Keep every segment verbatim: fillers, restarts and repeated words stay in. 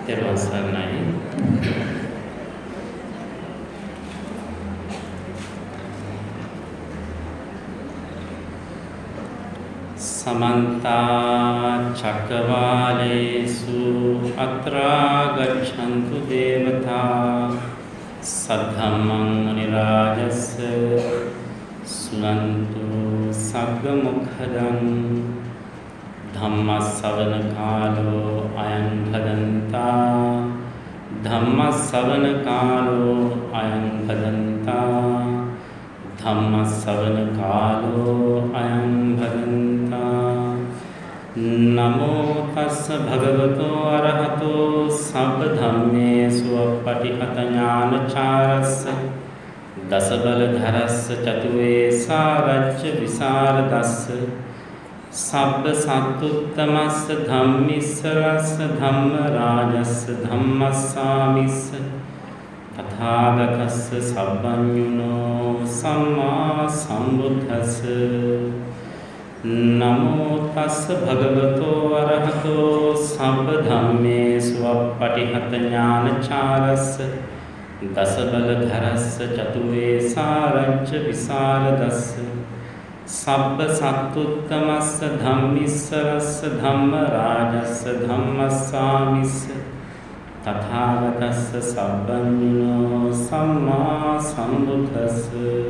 තෙරුවන් සරණයි. समन्ता चक्रवालेषु अत्रा गच्छन्तु देवता सद्धम्मं मुनिराजस्य सुनन्तु सग्गमुखदं धम्मश्रवण कालो अयं भदन्ता धम्मश्रवण कालो अयं भदन्ता धम्मश्रवण कालो अयं भदन्ता नमो तस्स भगवतो अरहतो सब्बधम्मेषु पटिहत ज्ञानचारस्स दशबलधरस्स चतुर्वेशारच्च विशारदस्स सब्ब सत्तुत्तमस्स धम्मिस्सरस्स धम्मराजस्स धम्मस्सामिस्स तथागतस्स सब्बञ्जुनो सम्मा सम्बुद्धस्स नमो तस्स भगवतो अरहतो सब्बधम्मेषु पटिहत ज्ञानचारस्स दशबलधरस्स चतुर्वेशारच्च विशारदस्स सब्ब सत्तुत्तमस्स धम्मिस्सरस्स धम्मराजस्स धम्मस्सामिस्स तथागतस्स सब्बञ्जुनो सम्मा सम्बुद्धस्स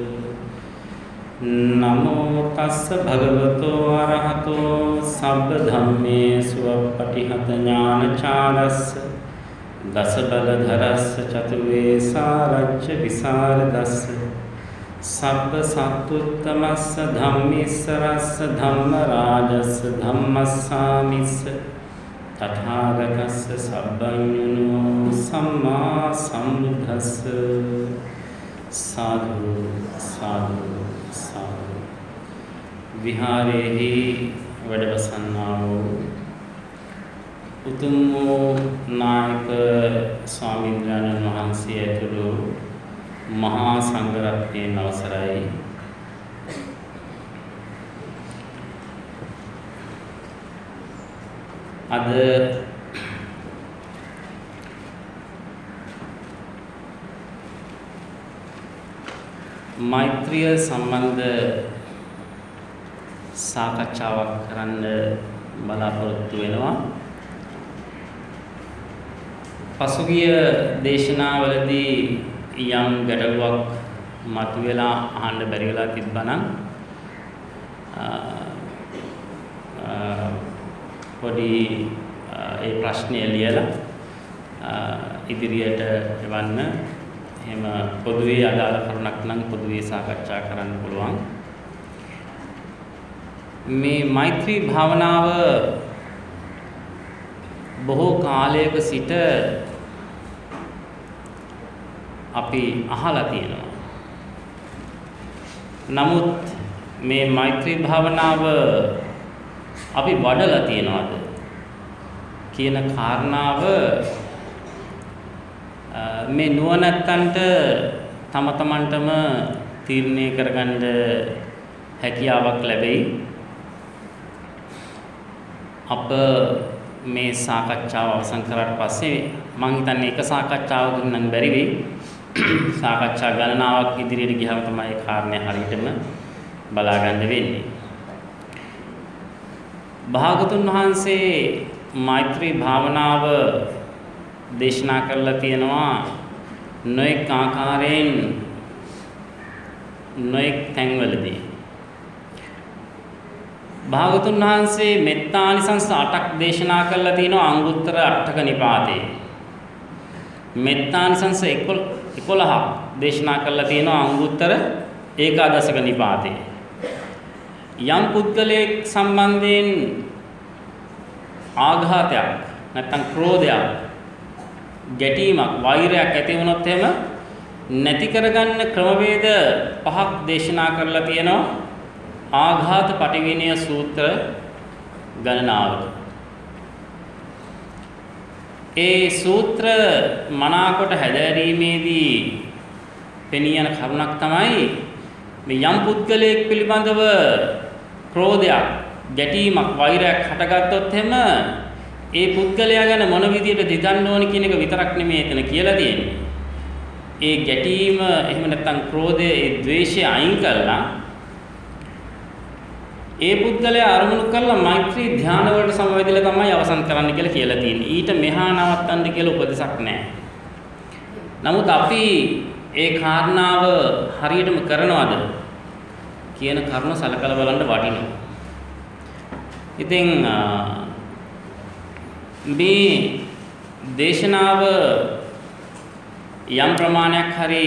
नमो तस्स भगवतो अरहतो सब्बधम्मेषु पटिहत ज्ञानचारस्स दशबलधरस्स चतुर्वेशारच्च विशारदस्स सब्ब सत्तुत्तमस्स धम्मिस्सरस्स धम्मराजस्स धम्मस्सामिस्स तथागतस्स सब्बञ्जुनो सम्मा सम्बुद्धस्स साधु साधु साधु विहारेहि වැඩවසන්නා වූ උතුම් වූ නායක ස්වාමීන් වහන්සේ ඇතුළු මහා සංඝරත්නයේ අවසරයි අද මෛත්‍රිය සම්බන්ධ සාකච්ඡාවක් කරන්න බලාපොරොත්තු වෙනවා. පසුගිය දේශනාවලදී යම් ගැටලුවක් මතුවලා අහන්න බැරි වෙලා තිබ්බනම් පොඩි ඒ ප්‍රශ්නය ලියලා ඉදිරියට එවන්න. එහෙම පොදුවේ අදාළ කරුණක් නම් පොදුවේ සාකච්ඡා කරන්න පුළුවන්. මේ මෛත්‍රී භාවනාව බොහෝ කාලයක සිට අපි අහලා තියෙනවා. නමුත් මේ මෛත්‍රී භාවනාව අපි වඩලා තියනවාද කියන කාරණාව මේ නුවණැත්තන්ට තම තමන්ටම තීරණය කරගන්න හැකියාවක් ලැබෙයි. අප මේ සාකච්ඡාව අවසන් කරාට පස්සේ මම හිතන්නේ එක සාකච්ඡාවකින් නම් බැරි වෙයි. සාකච්ඡා ගණනාවක් ඉදිරියට ගියාම තමයි කාරණේ හරියටම බලා ගන්න වෙන්නේ. භාගතුන් වහන්සේ මෛත්‍රී භාවනාව දේශනා කරලා තියෙනවා නොඑක ආකාරයෙන් නොඑක තැන්වලදී. භාගතුන් වහන්සේ මෙත්තානිසංස අටක් දේශනා කරලා තියෙනවා අංගුත්තර අටක නිපාතේ. මෙත්තානිසංස එකොළහක් දේශනා කරලා තියෙනවා අංගුත්තර ඒකාදශක නිපාතේ. යම් පුද්ගලයෙක් සම්බන්ධයෙන් ආඝාතයක් නැත්නම් ක්‍රෝධයක් ගැටීමක් වෛරයක් ඇති වුණොත් එහෙම නැති කරගන්න ක්‍රමවේද පහක් දේශනා කරලා තියෙනවා ආඝාත පටිවිණය සූත්‍ර ගණනාවක. ඒ සූත්‍ර මනාකොට හැදෑරීමේදී පෙනී යන කරුණක් තමයි මේ යම් පුද්ගලයෙක් පිළිබඳව ක්‍රෝධයක් ගැටීමක් වෛරයක් හටගත්තොත් එහෙම ඒ පුද්ගලයා ගැන මොන විදියට දිදන්න ඕන කියන එක විතරක් නෙමෙයි එතන කියලා තියෙන්නේ. ඒ ගැටීම එහෙම නැත්නම් ක්‍රෝධය, ඒ ද්වේෂය අයින් කළා ඒ පුද්ගලයා අරමුණු කරලා මෛත්‍රී ධානය වලට සමවැදිලා තමයි අවසන් කරන්න කියලා කියලා තියෙන්නේ. ඊට මෙහා නවත්තන්න කියලා උපදෙසක් නැහැ. නමුත් අපි ඒ කාරණාව හරියටම කරනවද කියන කරුණ සලකලා බලන්න වටිනවා. ඉතින් මේ දේශනාව යම් ප්‍රමාණයක් හරි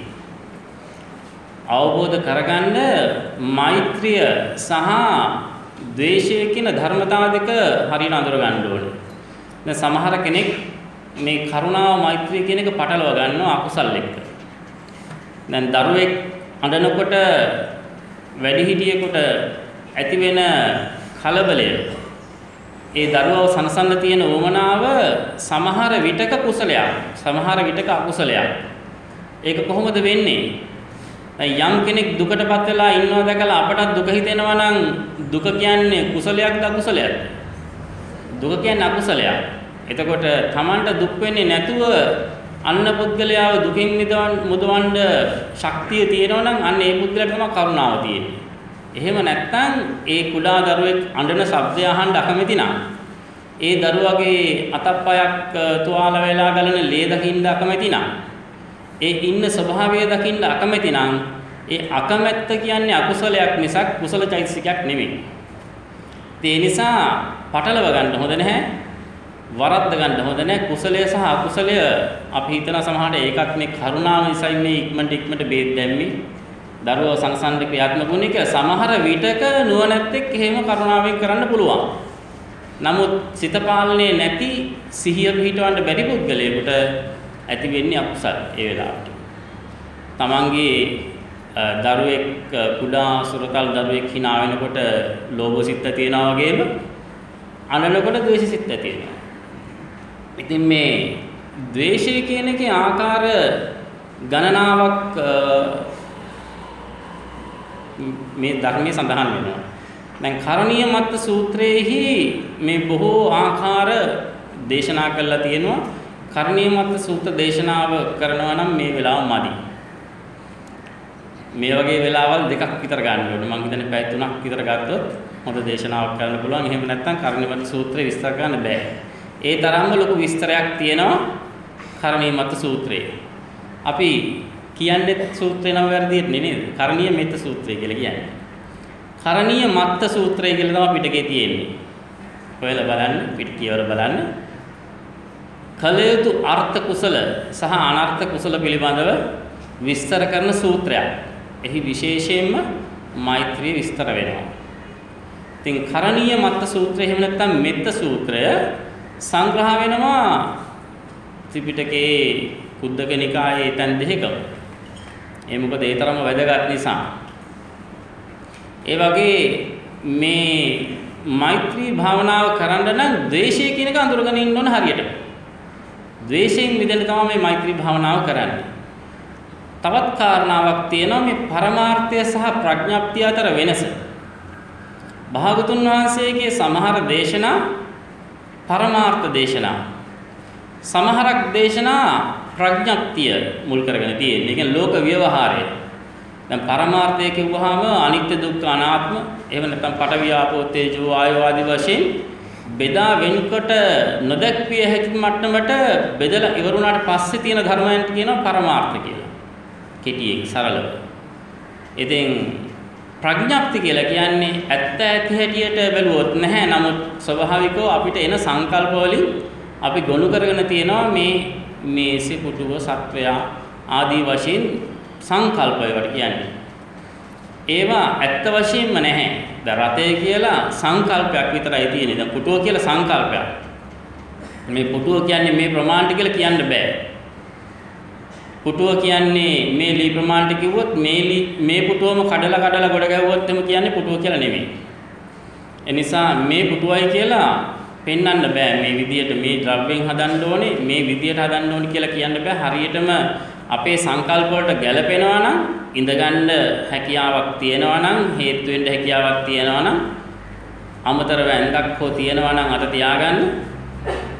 අවබෝධ කරගන්න මෛත්‍රිය සහ ද්වේෂය කියන ධර්මතාව දෙක හරියට අඳුර ගන්න ඕනේ. දැන් සමහර කෙනෙක් මේ කරුණාව මෛත්‍රිය කියන එක පටලවා ගන්නවා අකුසල් එක්ක. දැන් දරුවෙක් අඬනකොට වැඩිහිටියෙකුට ඇති වෙන කලබලය ඒ දරුවව සනසන්න තියෙන උවමනාව සමහර විටක කුසලයක්, සමහර විටක අකුසලයක්. ඒක කොහොමද වෙන්නේ? යම් කෙනෙක් දුකටපත් වෙලා ඉන්නවා දැකලා අපටත් දුක හිතෙනවා නම් දුක කියන්නේ කුසලයක්ද අකුසලයක්ද? දුක කියන්නේ අකුසලයක්. එතකොට Tamanට දුක් වෙන්නේ නැතුව අන්න පුද්ගලයාව දුකින් මුදවන්න ශක්තිය තියෙනවා නම් අන්න ඒ පුද්ගලයාට තමයි කරුණාව තියෙන්නේ. එහෙම නැත්නම් ඒ කුඩා දරුවෙක් අඬන ශබ්දය අහන්න අකමැති නම් ඒ දරුවගේ අතප්පයක් තුවාල වෙලා ගලන ලේ දකින්න අකමැති නම් ඒ ඉන්න ස්වභාවය දකින්න අකමැති නම් ඒ අකමැත්ත කියන්නේ අකුසලයක් මිසක් කුසල චෛතසිකයක් නෙමෙයි. ඒ නිසා පටලව ගන්න හොඳ නැහැ. වරද්ද ගන්න හොඳ නැහැ. කුසලය සහ අකුසලය අපි හිතන සමහරට ඒකත් මේ කරුණාව නිසායි මේ ඉක්මනට ඉක්මනට බේද දැම්මේ. දරුවව සංසන්ද ක්‍රියාත්මක වුණ එක සමහර විටක නුවණැත්තෙක් එහෙම කරුණාවෙන් කරන්න පුළුවන්. නමුත් සිත පාලනේ නැති සිහිය පිහිටවන්න බැරි පුද්ගලයෙකුට ඇති වෙන්නේ අකුසල ඒ වෙලාවට. තමන්ගේ දරුවෙක් කුඩා සුරතල් දරුවෙක් hina වෙනකොට ලෝභ සිත් තියෙනවා වගේම අනනකොට ද්වේෂ සිත් තියෙනවා. ඉතින් මේ ද්වේෂය කියන එකේ ආකාර ගණනාවක් මේ ධර්මයේ සඳහන් වෙනවා. දැන් කරණීය මත්ත සූත්‍රයේහි මේ බොහෝ ආකාර දේශනා කරලා තියෙනවා. කරණීය මත්ත සූත්‍ර දේශනාව කරනවා නම් මේ වෙලාව මදි. මේ වගේ වෙලාවල් දෙකක් විතර ගන්න ඕනේ. මම හිතන්නේ පැය තුනක් විතර ගත්තොත් හොඳ දේශනාවක් කරන්න පුළුවන්. එහෙම නැත්නම් කරණීය මත්ත සූත්‍රය විස්තර කරන්න බෑ. ඒ තරම්ම ලොකු විස්තරයක් තියෙනවා කරණීය මත්ත සූත්‍රයේ. අපි කියන්නේ සූත්‍රේ නම වැරදියට නෙමෙයි. කරණීය මෙත්ත සූත්‍රය කියලා කියන්නේ. කරණීය මත්ත සූත්‍රය කියලා තමයි පිටකේ තියෙන්නේ. ඔයාලා බලන්න පිට කියවල බලන්න. කලයුතු අර්ථ කුසල සහ අනර්ථ කුසල පිළිබඳව විස්තර කරන සූත්‍රයක්. එහි විශේෂයෙන්ම මෛත්‍රිය විස්තර වෙනවා. ඉතින් කරණීය මත්ත සූත්‍රය එහෙම නැත්නම් මෙත්ත සූත්‍රය සංග්‍රහ වෙනවා ත්‍රිපිටකයේ කුද්දක නිකායේ තැන් දෙකක. ඒ මොකද ඒ තරම්ම වැදගත් නිසා. ඒ වගේ මේ මෛත්‍රී භාවනාව කරන්න නම් ද්වේෂය කියන එක අඳුරගෙන ඉන්න ඕන හරියට. ද්වේෂයෙන් මිදෙන්න තමයි මේ මෛත්‍රී භාවනාව කරන්නේ. තවත් කාරණාවක් තියෙනවා මේ පරමාර්ථය සහ ප්‍රඥප්තිය අතර වෙනස. භාගතුන් වහන්සේගේ සමහර දේශනා පරමාර්ථ දේශනා. සමහරක් දේශනා ප්‍රඥප්තිය මුල් කරගෙන තියෙන්නේ. ඒ කියන්නේ ලෝක ව්‍යවහාරය. දැන් පරමාර්ථය කිව්වහම අනිත්‍ය දුක්ඛ අනාත්ම එහෙම නැත්නම් පඨවි ආපෝ තේජෝ ආයෝ ආදී වශයෙන් බෙදා වෙන්කොට නොදැක්විය හැකි මට්ටමට බෙදලා ඉවරුණාට පස්සේ තියෙන ධර්මයන්ට කියනවා පරමාර්ථ කියලා. කෙටියෙන් සරලව. ඉතින් ප්‍රඥප්ති කියලා කියන්නේ ඇත්ත ඇති හැටියට බැලුවොත් නැහැ. නමුත් ස්වභාවිකව අපිට එන සංකල්ප වලින් අපි ගොනු කරගෙන තියෙනවා මේ මේසෙ පුටුව සත්වයා ආදී වශයෙන් සංකල්ප ඒවට කියන්නේ. ඒවා ඇත්ත වශයෙන්ම නැහැ. දැන් රතය කියලා සංකල්පයක් විතරයි තියෙන්නේ. දැන් පුටුව කියලා සංකල්පයක්. මේ පුටුව කියන්නේ මේ ප්‍රමාණයට කියලා කියන්න බෑ. පුටුව කියන්නේ මේ ලී ප්‍රමාණයට කිව්වොත් මේ ලී මේ පුටුවම කඩලා කඩලා ගොඩ ගැව්වොත් එම කියන්නේ පුටුව කියලා නෙමෙයි. ඒ නිසා මේ පුටුවයි කියලා පෙන්වන්න බෑ. මේ විදියට මේ ද්‍රව්‍යයෙන් හදන්න ඕනේ, මේ විදියට හදන්න ඕනේ කියලා කියන්න බෑ. හරියටම අපේ සංකල්ප වලට ගැළපෙනවා නම් ඉඳගන්න හැකියාවක් තියෙනවා නම් හේතු වෙන්න හැකියාවක් තියෙනවා නම් අමතර වැන්දක් හෝ තියෙනවා නම් අත තියාගන්න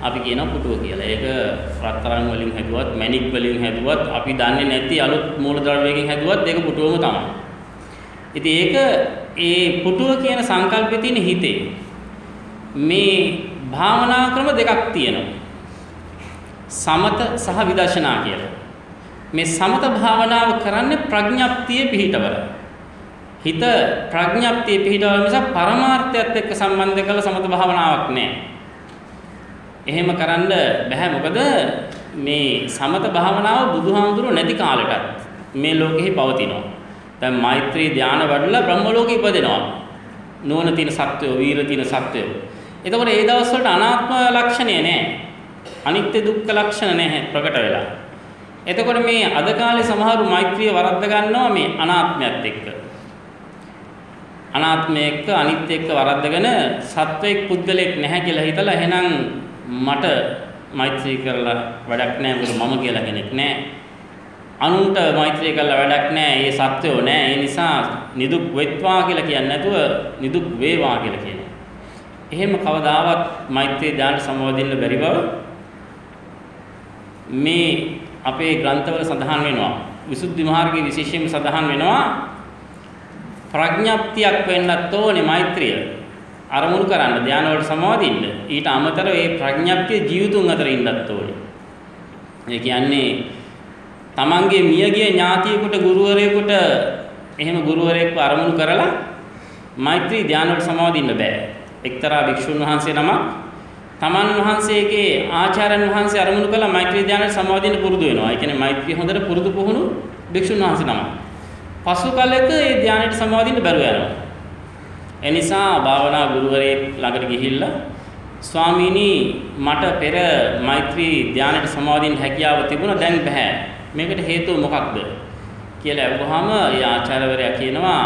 අපි කියනවා පුටුව කියලා. ඒක රත්තරන් වලින් හැදුවත්, මැණික් වලින් හැදුවත්, අපි දන්නේ නැති අලුත් මූලද්‍රව්‍යයකින් හැදුවත් ඒක පුටුවම තමයි. ඉතින් ඒක ඒ පුටුව කියන සංකල්පෙ තියෙන හිතේ මේ භාවනා ක්‍රම දෙකක් තියෙනවා. සමත සහ විදර්ශනා කියලා. මේ සමත භාවනාව කරන්නේ ප්‍රඥප්තිය පිහිටවල. හිත ප්‍රඥප්තිය පිහිටවල නිසා පරමාර්ථයත් එක්ක සම්බන්ධ කරලා සමත භාවනාවක් නෑ. එහෙම කරන්න බෑ. මොකද මේ සමත භාවනාව බුදුහාමුදුරුවෝ නැති කාලෙටත් මේ ලෝකෙහි පවතිනවා. දැන් මෛත්‍රී ධානය වඩලා බ්‍රහ්ම ලෝකෙ ඉපදෙනවා. නුවණ තියෙන සත්වයෝ, වීර තියෙන සත්වයෝ. එතකොට ඒ දවස් වලට අනාත්ම ලක්ෂණය නෑ. අනිත්‍ය දුක්ඛ ලක්ෂණ නැහැ ප්‍රකට වෙලා. එතකොට මේ අද කාලේ සමහරු මෛත්‍රිය වරද්ද ගන්නවා මේ අනාත්මයත් එක්ක. අනාත්මය එක්ක අනිත්‍ය එක්ක වරද්දගෙන සත්වයක් පුද්ගලෙක් නැහැ කියලා හිතලා එහෙනම් මට මෛත්‍රී කරලා වැඩක් නැහැ මොකද මම කියලා කෙනෙක් නැහැ. අනුන්ට මෛත්‍රී කරලා වැඩක් නැහැ. ඒ සත්වෝ නැහැ. ඒ නිසා නිදුක් වෙත්වා කියලා කියන්නේ නැතුව නිදුක් වේවා කියලා කියනවා. එහෙම කවදාවත් මෛත්‍රී ධානය සමවදින්න බැරි බව මේ අපේ ග්‍රන්ථවල සඳහන් වෙනවා. විසුද්ධි මාර්ගයේ විශේෂයෙන්ම සඳහන් වෙනවා ප්‍රඥප්තියක් වෙන්නත් ඕනේ මෛත්‍රිය. අරමුණු කරන්න ධානය වලට සමවදින්න. ඊට අමතරව මේ ප්‍රඥප්තිය ජීවිතුන් අතර ඉන්නත් ඕනේ. ඒ කියන්නේ තමන්ගේ මියගිය ඥාතියෙකුට ගුරුවරයෙකුට එහෙම ගුරුවරයෙක්ව අරමුණු කරලා මෛත්‍රී ධානය වලට සමවදින්න බෑ. එක්තරා භික්ෂුන් වහන්සේ නමක් තමන් වහන්සේගේ ආචාර්යන් වහන්සේ අරමුණු කළා මෛත්‍රී ධානයට සමවදින්න පුරුදු වෙනවා. ඒ කියන්නේ මෛත්‍රිය හොඳට පුරුදු පුහුණු භික්ෂුන් වහන්සේ නමක්. පසු කාලයක ඒ ධානයට සමවදින්න බැරුව යනවා. ඒ නිසා භාවනා ගුරුවරයෙක් ළඟට ගිහිල්ලා ස්වාමීනි මට පෙර මෛත්‍රී ධානයට සමවදින්න හැකියාව තිබුණා දැන් බෑ. මේකට හේතුව මොකක්ද කියලා අහුවාම ඒ ආචාර්යවරයා කියනවා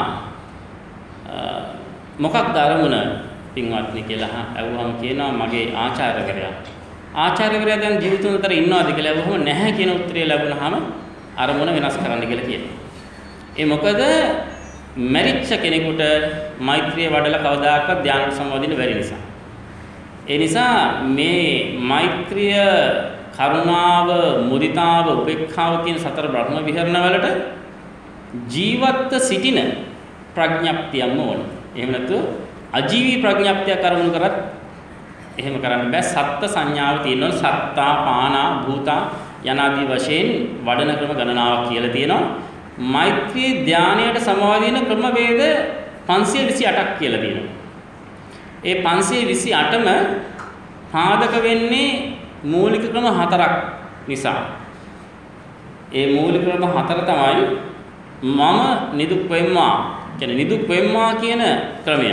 මොකක්ද අරමුණ පින්වත්නි කියලා අහුවම කියනවා මගේ ආචාර්යවරයා. ආචාර්යවරයා දැන් ජීවිතුන් අතර ඉන්නවද කියලා අහුවම නැහැ කියන උත්තරය ලැබුණාම අරමුණ වෙනස් කරන්න කියලා කියනවා. ඒ මොකද මරිච්ච කෙනෙකුට මෛත්‍රිය වඩලා කවදාකවත් ධානයට සම්බන්ධින්න බැරි නිසා. ඒ නිසා මේ මෛත්‍රිය, කරුණාව, මුදිතාව, උපේක්ඛාව කියන සතර බ්‍රහ්ම විහරණ වලට ජීවත්ව සිටින ප්‍රඥප්තියම ඕන. එහෙම නැත්නම් අජීවී ප්‍රඥප්තිය කරුණු කරත් එහෙම කරන්න බෑ. සත්ත්ව සංඥාව තියෙනවා. සත්තා, පානා, භූතා යනාදී වශයෙන් වඩන ක්‍රම ගණනාවක් කියලා තියෙනවා. මෛත්‍රී ධානයට සමවදින ක්‍රම වේද පන්සිය විසි අටක් කියලා තියෙනවා. ඒ පන්සිය විසි අටම පාදක වෙන්නේ මූලික ක්‍රම හතරක් නිසා. ඒ මූලික ක්‍රම හතර තමයි මම නිදුක් වෙම්මා කියන්නේ නිදුක් වෙම්මා කියන ක්‍රමය.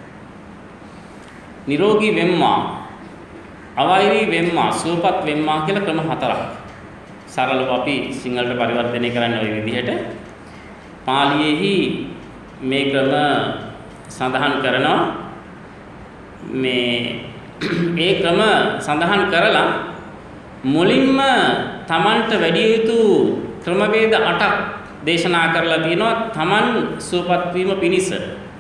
නිරෝගී වෙම්මා, අවෛරී වෙම්මා, සුවපත් වෙම්මා කියලා ක්‍රම හතරක්. සරලව අපි සිංහලට පරිවර්තනය කරන්නේ ওই විදිහට. පාලියේහි මේ ක්‍රම සඳහන් කරනවා. මේ ඒ ක්‍රම සඳහන් කරලා මුලින්ම Tamanට වැඩි යුතු ක්‍රමවේද අටක් දේශනා කරලා තියෙනවා Taman සුවපත් වීම පිණිස.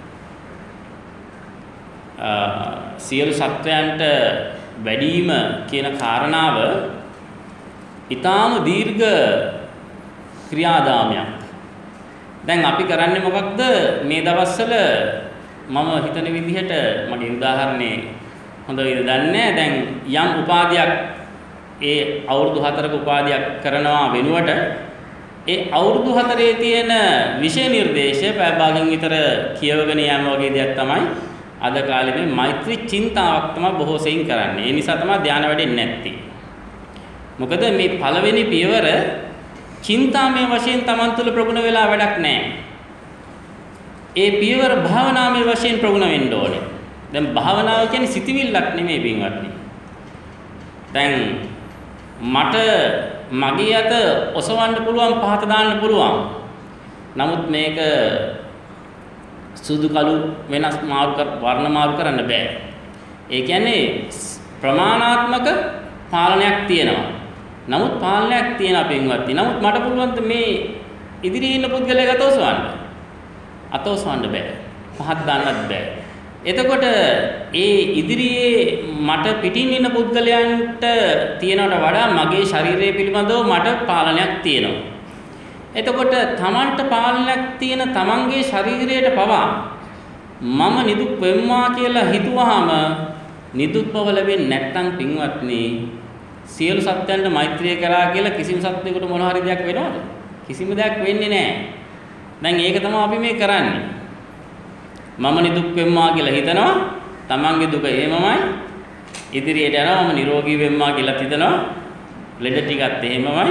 සියලු සත්වයන්ට වැඩිම කියන කාරණාව ඊටාම දීර්ඝ ක්‍රියාදාමයක්. දැන් අපි කරන්නේ මොකක්ද මේ දවස්වල මම හිතන විදිහට මගේ උදාහරණේ හොඳ විදිහට දන්නේ දැන් යම් උපාධියක් ඒ අවුරුදු හතරක උපාධියක් කරනවා වෙනුවට ඒ අවුරුදු හතරේ තියෙන විෂය නිර්දේශය පැය භාගයෙන් විතර කියවගෙන යෑම වගේ දෙයක් තමයි අද කාලේ මේ මෛත්‍රී චින්තාවක් තමයි බොහෝ සෙයින් කරන්නේ. ඒ නිසා තමයි ධානය වැඩෙන්නේ නැත්තේ. මොකද මේ පළවෙනි පියවර චින්තාමය වශයෙන් Taman තුල ප්‍රගුණ වෙලා වැඩක් නැහැ. ඒ පියවර භාවනාමය වශයෙන් ප්‍රගුණ වෙන්න ඕනේ. දැන් භාවනාව කියන්නේ සිතවිල්ලක් නෙමෙයි පින්වත්නි. දැන් මට මගේ අත ඔසවන්න පුළුවන්, පහත දාන්න පුළුවන්. නමුත් මේක සුදු කළු වෙනස් මාරු කර වර්ණ මාරු කරන්න බෑ. ඒ කියන්නේ ප්‍රමාණාත්මක පාලනයක් තියෙනවා. නමුත් පාලනයක් තියෙනවා පින්වත්නි. නමුත් මට පුළුවන් මේ ඉදිරියේ ඉන්න පුද්ගලයාට ඔසවන්න. අත ඔසවන්න බෑ. පහත් දාන්නත් බෑ. එතකොට ඒ ඉදිරියේ මට පිටින් ඉන්න පුද්ගලයන්ට තියනවට වඩා මගේ ශරීරය පිළිබඳව මට පාලනයක් තියෙනවා. එතකොට තමන්ට පාලනයක් තියෙන තමන්ගේ ශරීරයට පවා මම නිදුක් වෙම්මා කියලා හිතුවාම නිදුක් බව ලැබෙන්නේ නැත්නම් පින්වත්නි සියලු සත්‍යයන්ට මෛත්‍රිය කරා කියලා කිසිම සත්‍යයකට මොන හරි දෙයක් වෙනවද? කිසිම දෙයක් වෙන්නේ නැහැ. දැන් ඒක තමයි අපි මේ කරන්නේ. මම නිදුක් වෙම්මා කියලා හිතනවා. තමන්ගේ දුක එහෙමමයි. ඉදිරියට යනවා මම නිරෝගී වෙම්මා කියලා හිතනවා. ලෙඩ ටිකත් එහෙමමයි.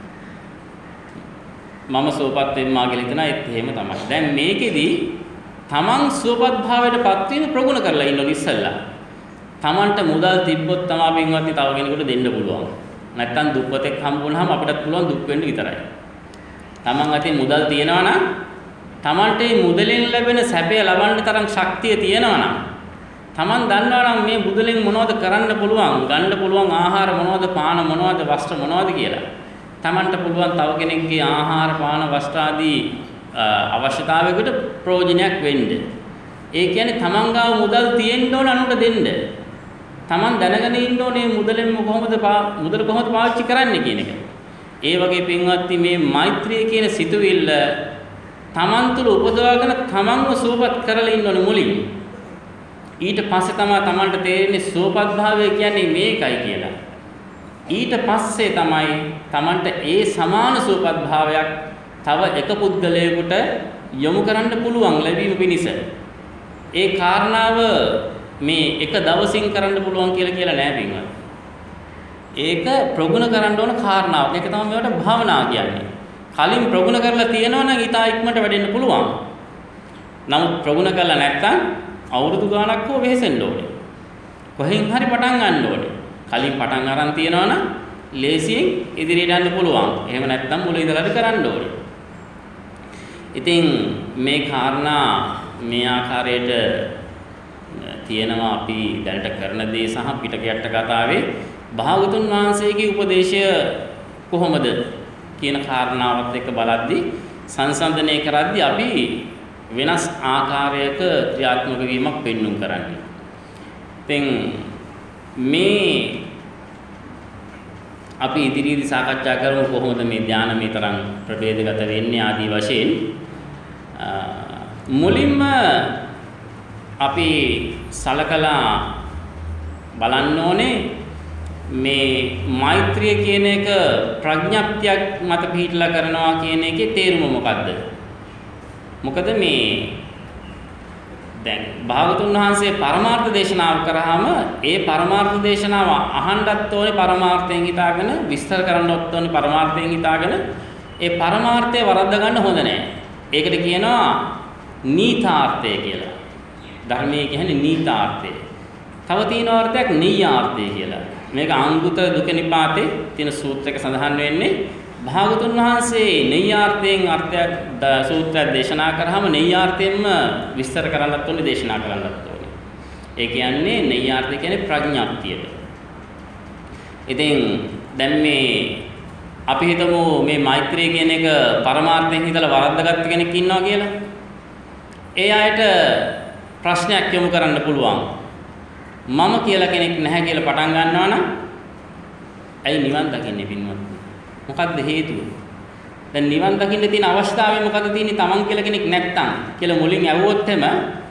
මම සුවපත් වෙම්මා කියලා හිතනවා ඒත් එහෙම තමයි. දැන් මේකෙදි තමන් සුවපත් භාවයටපත් වෙන ප්‍රගුණ කරලා ඉන්න ඕනේ ඉස්සල්ලා. තමන්ට මුදල් තිබ්බොත් තමයි පින්වත්නි තව කෙනෙකුට දෙන්න පුළුවන්. නැත්තම් දුප්පතෙක් හම්බුනහම අපිටත් පුළුවන් දුක් වෙන්න විතරයි. තමන් අතේ මුදල් තියනවා නම් තමන්ට මේ මුදලෙන් ලැබෙන සැපය ලබන්න තරම් ශක්තිය තියෙනවා නම් තමන් දන්නවා නම් මේ මුදලෙන් මොනවද කරන්න පුළුවන්, ගන්න පුළුවන් ආහාර මොනවද, පාන මොනවද, වස්ත්‍ර මොනවද කියලා. තමන්ට පුළුවන් තව කෙනෙක්ගේ ආහාර, පාන, වස්ත්‍ර ආදී අවශ්‍යතාවයකට ප්‍රයෝජනයක් වෙන්න. ඒ කියන්නේ තමන් ගාව මුදල් තියෙන්න ඕන අනුන්ට දෙන්න. තමන් දැනගෙන ඉන්න ඕනේ මුදලෙන් කොහොමද මුදල කොහොමද පාවිච්චි කරන්නේ කියන එක. ඒ වගේ පින්වත්නි මේ මෛත්‍රිය කියන සිතුවිල්ල තමන් තුළ උපදවාගෙන තමන්ව සුවපත් කරලා ඉන්න ඕනේ මුලින්. ඊට පස්සේ තමයි තමන්ට තේරෙන්නේ සුවපත් භාවය කියන්නේ මේකයි කියලා. ඊට පස්සේ තමයි තමන්ට ඒ සමාන සුවපත් භාවයක් තව එක පුද්ගලයෙකුට යොමු කරන්න පුළුවන් ලැබීම පිණිස. ඒ කාරණාව මේ එක දවසින් කරන්න පුළුවන් කියලා කියලා නෑ පින්වත්. ඒක ප්‍රගුණ කරන්න ඕන කාරණාවක්. ඒක තමයි මේවට භාවනා කියන්නේ. කලින් ප්‍රගුණ කරලා තියෙනවා නම් ඊට ඉක්මනට වැඩෙන්න පුළුවන්. නමුත් ප්‍රගුණ කරලා නැත්නම් අවුරුදු ගාණක් හෝ වෙහෙසෙන්න ඕනේ. කොහෙන් හරි පටන් ගන්න ඕනේ. කලින් පටන් අරන් තියෙනවා නම් ලේසියෙන් ඉදිරියට යන්න පුළුවන්. එහෙම නැත්නම් මුල ඉඳලාද කරන්න ඕනේ. ඉතින් මේ කාරණා මේ ආකාරයට තියෙනවා අපි දැනට කරන දේ සහ පිටකයට කතාවේ භාගතුන් වහන්සේගේ උපදේශය කොහොමද කියන කාරණාවත් එක්ක බලද්දී සංසන්දනය කරද්දී අපි වෙනස් ආකාරයක ක්‍රියාත්මක වීමක් පෙන්눔 කරන්නේ. ඉතින් මේ අපි ඉදිරියේදී සාකච්ඡා කරමු කොහොමද මේ ධානය මේ තරම් ප්‍රභේදගත වෙන්නේ ආදී වශයෙන්. මුලින්ම අපි සලකලා බලන්න ඕනේ මේ මෛත්‍රිය කියන එක ප්‍රඥප්තියක් මත පිහිටලා කරනවා කියන එකේ තේරුම මොකද්ද? මොකද මේ දැන් භාගතුන් වහන්සේ පරමාර්ථ දේශනාව කරාම ඒ පරමාර්ථ දේශනාව අහන්නත් ඕනේ පරමාර්ථයෙන් හිතාගෙන විස්තර කරන්නත් ඕනේ පරමාර්ථයෙන් හිතාගෙන ඒ පරමාර්ථය වරද්ද ගන්න හොඳ නැහැ. ඒකට කියනවා නීතාර්ථය කියලා. ධර්මයේ කියන්නේ නීතාර්ථය. තව තියෙන අර්ථයක් නෙය්‍යාර්ථය කියලා. මේක අංගුත්තර දුක නිපාතේ තියෙන සූත්‍රයක සඳහන් වෙන්නේ භාගතුන් වහන්සේ නෙය්‍යාර්ථයෙන් අර්ථයක් සූත්‍රයක් දේශනා කරාම නෙය්‍යාර්ථයෙන්ම විස්තර කරන්නත් ඕනේ දේශනා කරන්නත් ඕනේ. ඒ කියන්නේ නෙය්‍යාර්ථය කියන්නේ ප්‍රඥාප්තියට. ඉතින් දැන් මේ අපි හිතමු මේ මෛත්‍රිය කියන එක පරමාර්ථයෙන් හිතලා වරද්දාගත්ත කෙනෙක් ඉන්නවා කියලා. ඒ අයට ප්‍රශ්නයක් යොමු කරන්න පුළුවන්. මම කියලා කෙනෙක් නැහැ කියලා පටන් ගන්නවා නම් ඇයි නිවන් දකින්නේ පින්වත්නි? මොකක්ද හේතුව? දැන් නිවන් දකින්න තියෙන අවස්ථාවේ මොකද තියෙන්නේ? තමන් කියලා කෙනෙක් නැත්තම් කියලා මුලින් ඇහුවොත් එම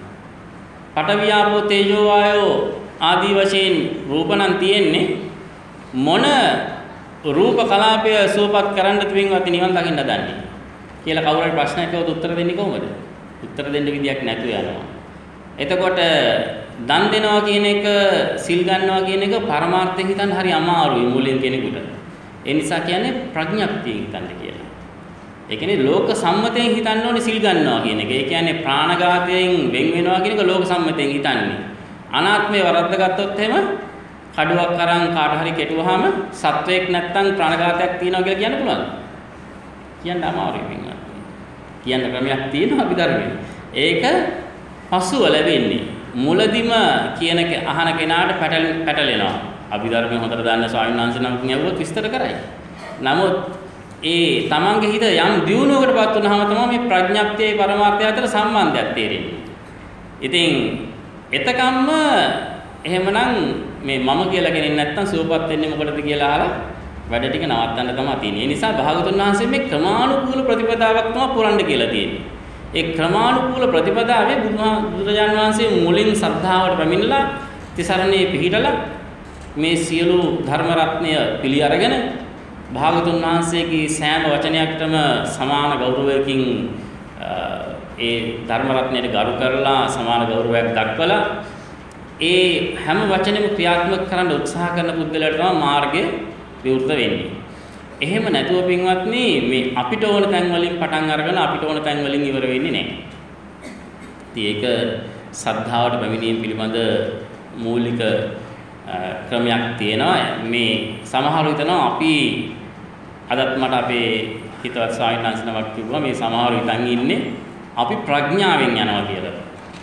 පඨවි ආපෝ තේජෝ වායෝ ආදී වශයෙන් රූපණන් තියෙන්නේ මොන රූප කලාපය සූපත් කරන්න පින්වත්නි නිවන් දකින්න දන්නේ කියලා කවුරු හරි ප්‍රශ්නයක් අහුවොත් උත්තර දෙන්නේ කොහොමද? උත්තර දෙන්න විදියක් නැතුව යනවා. එතකොට දන් දෙනවා කියන එක සිල් ගන්නවා කියන එක පරමාර්ථයෙන් හිතන්න හරි අමාරුයි මුලින් කෙනෙකුට. ඒ නිසා කියන්නේ ප්‍රඥප්තියෙන් හිතන්න කියලා. ඒ කියන්නේ ලෝක සම්මතයෙන් හිතන්න ඕනේ සිල් ගන්නවා කියන එක. ඒ කියන්නේ ප්‍රාණඝාතයෙන් වෙන් වෙනවා කියන එක ලෝක සම්මතයෙන් හිතන්නේ. අනාත්මය වරද්දගත්තොත් එහෙම කඩුවක් අරන් කාට හරි කෙටුවාම සත්වයක් නැත්තම් ප්‍රාණඝාතයක් තියෙනවා කියලා කියන්න පුළුවන්ද? කියන්න අමාරුයි පින්වත්. කියන්න ක්‍රමයක් තියෙනවා අභිධර්මයේ. ඒක පසුව ලැබෙන්නේ. මුලදිම කියන අහන කෙනාට පැටලෙනවා. අභිධර්මයේ හොඳට දන්න ස්වාමීන් වහන්සේ නමකින් ඇහුවොත් විස්තර කරයි. නමුත් ඒ තමන්ගේ හිත යම් දියුණුවකටපත් වුනහම තමයි මේ ප්‍රඥප්තියයි පරමාර්ථය අතර සම්බන්ධයක් තේරෙන්නේ. ඉතින් එතකම්ම එහෙමනම් මේ මම කියලා කෙනෙක් නැත්තම් සුවපත් වෙන්නේ මොකටද කියලා අහලා වැඩ ටික නවත්තන්න තමයි තියෙන්නේ. ඒ නිසා භාගතුන් වහන්සේ මේ ක්‍රමානුකූල ප්‍රතිපදාවක් තමයි පුරන්න කියලා තියෙන්නේ. ඒ ක්‍රමානුකූල ප්‍රතිපදාවේ බුදුරජාණන් වහන්සේ මුලින් ශ්‍රද්ධාවට පැමිණලා තිසරණේ පිහිටලා මේ සියලු ධර්ම රත්නය පිළි අරගෙන භාගතුන් වහන්සේගේ සෑම වචනයකටම සමාන ගෞරවයකින් ඒ ධර්ම රත්නයට ගරු කරලා සමාන ගෞරවයක් දක්වලා ඒ හැම වචනෙම ක්‍රියාත්මක කරන්න උත්සාහ කරන පුද්ගලයාට තමයි මාර්ගය විවෘත වෙන්නේ. එහෙම නැතුව පින්වත්නි මේ අපිට ඕන තැන් වලින් පටන් අරගෙන අපිට ඕන තැන් වලින් ඉවර වෙන්නේ නැහැ. ඉතින් ඒක සද්ධාවට පැමිණීම පිළිබඳ මූලික ක්‍රමයක් තියෙනවා. මේ සමහරව හිතනවා අපි අදත් මට අපේ හිතවත් ස්වාමීන් වහන්සේ නමක් කිව්වා මේ සමහරව හිතන් ඉන්නේ අපි ප්‍රඥාවෙන් යනවා කියලා.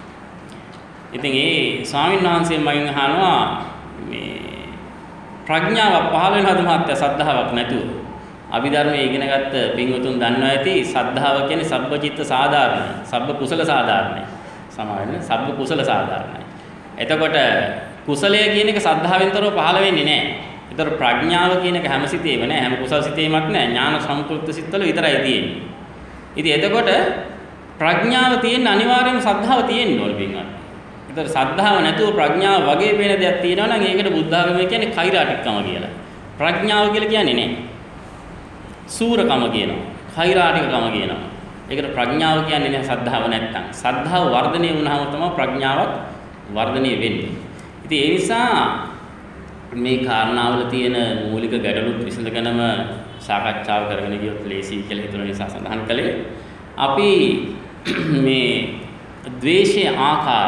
ඉතින් ඒ ස්වාමීන් වහන්සේ මගෙන් අහනවා මේ ප්‍රඥාව පහළ වෙනවද මහත්තයා සද්ධාාවක් නැතුව? අභිධර්මයේ ඉගෙනගත්ත පින්වතුන් දන්නවා ඇති සද්ධාව කියන්නේ සබ්බචිත්ත සාධාරණ, සබ්බ කුසල සාධාරණයි. සමාවෙන්නේ සබ්බ කුසල සාධාරණයි. එතකොට කුසලය කියන එක සද්ධාවෙන්තරව පහළ වෙන්නේ නැහැ. ඒතර ප්‍රඥාව කියන එක හැම සිතේම නැහැ, හැම කුසල සිතේමත් නැහැ. ඥාන සම්පූර්ණ සිත්වල විතරයි තියෙන්නේ. ඉතින් එතකොට ප්‍රඥාව තියෙන අනිවාර්යයෙන්ම සද්ධාව තියෙන්න ඕනේ පින්වත්. ඒතර සද්ධාව නැතුව ප්‍රඥාව වගේ වෙන දෙයක් තියෙනවා නම් ඒකට බුද්ධ ආගමේ කියන්නේ කෛරාටිකකම කියලා. ප්‍රඥාව කියලා කියන්නේ නැහැ. සූරකම කියනවා. කෛරාටිකකම කියනවා. ඒකට ප්‍රඥාව කියන්නේ නැහැ සද්ධාව නැත්තම්. සද්ධාව වර්ධනය වුණාම තමයි ප්‍රඥාවත් වර්ධනය වෙන්නේ. ඉතින් ඒ නිසා මේ කාරණාවල තියෙන මූලික ගැටලුත් විසඳගෙනම සාකච්ඡාව කරගෙන ගියොත් ලේසි කියලා හිතන නිසා සඳහන් කළේ අපි මේ ද්වේෂයේ ආකාර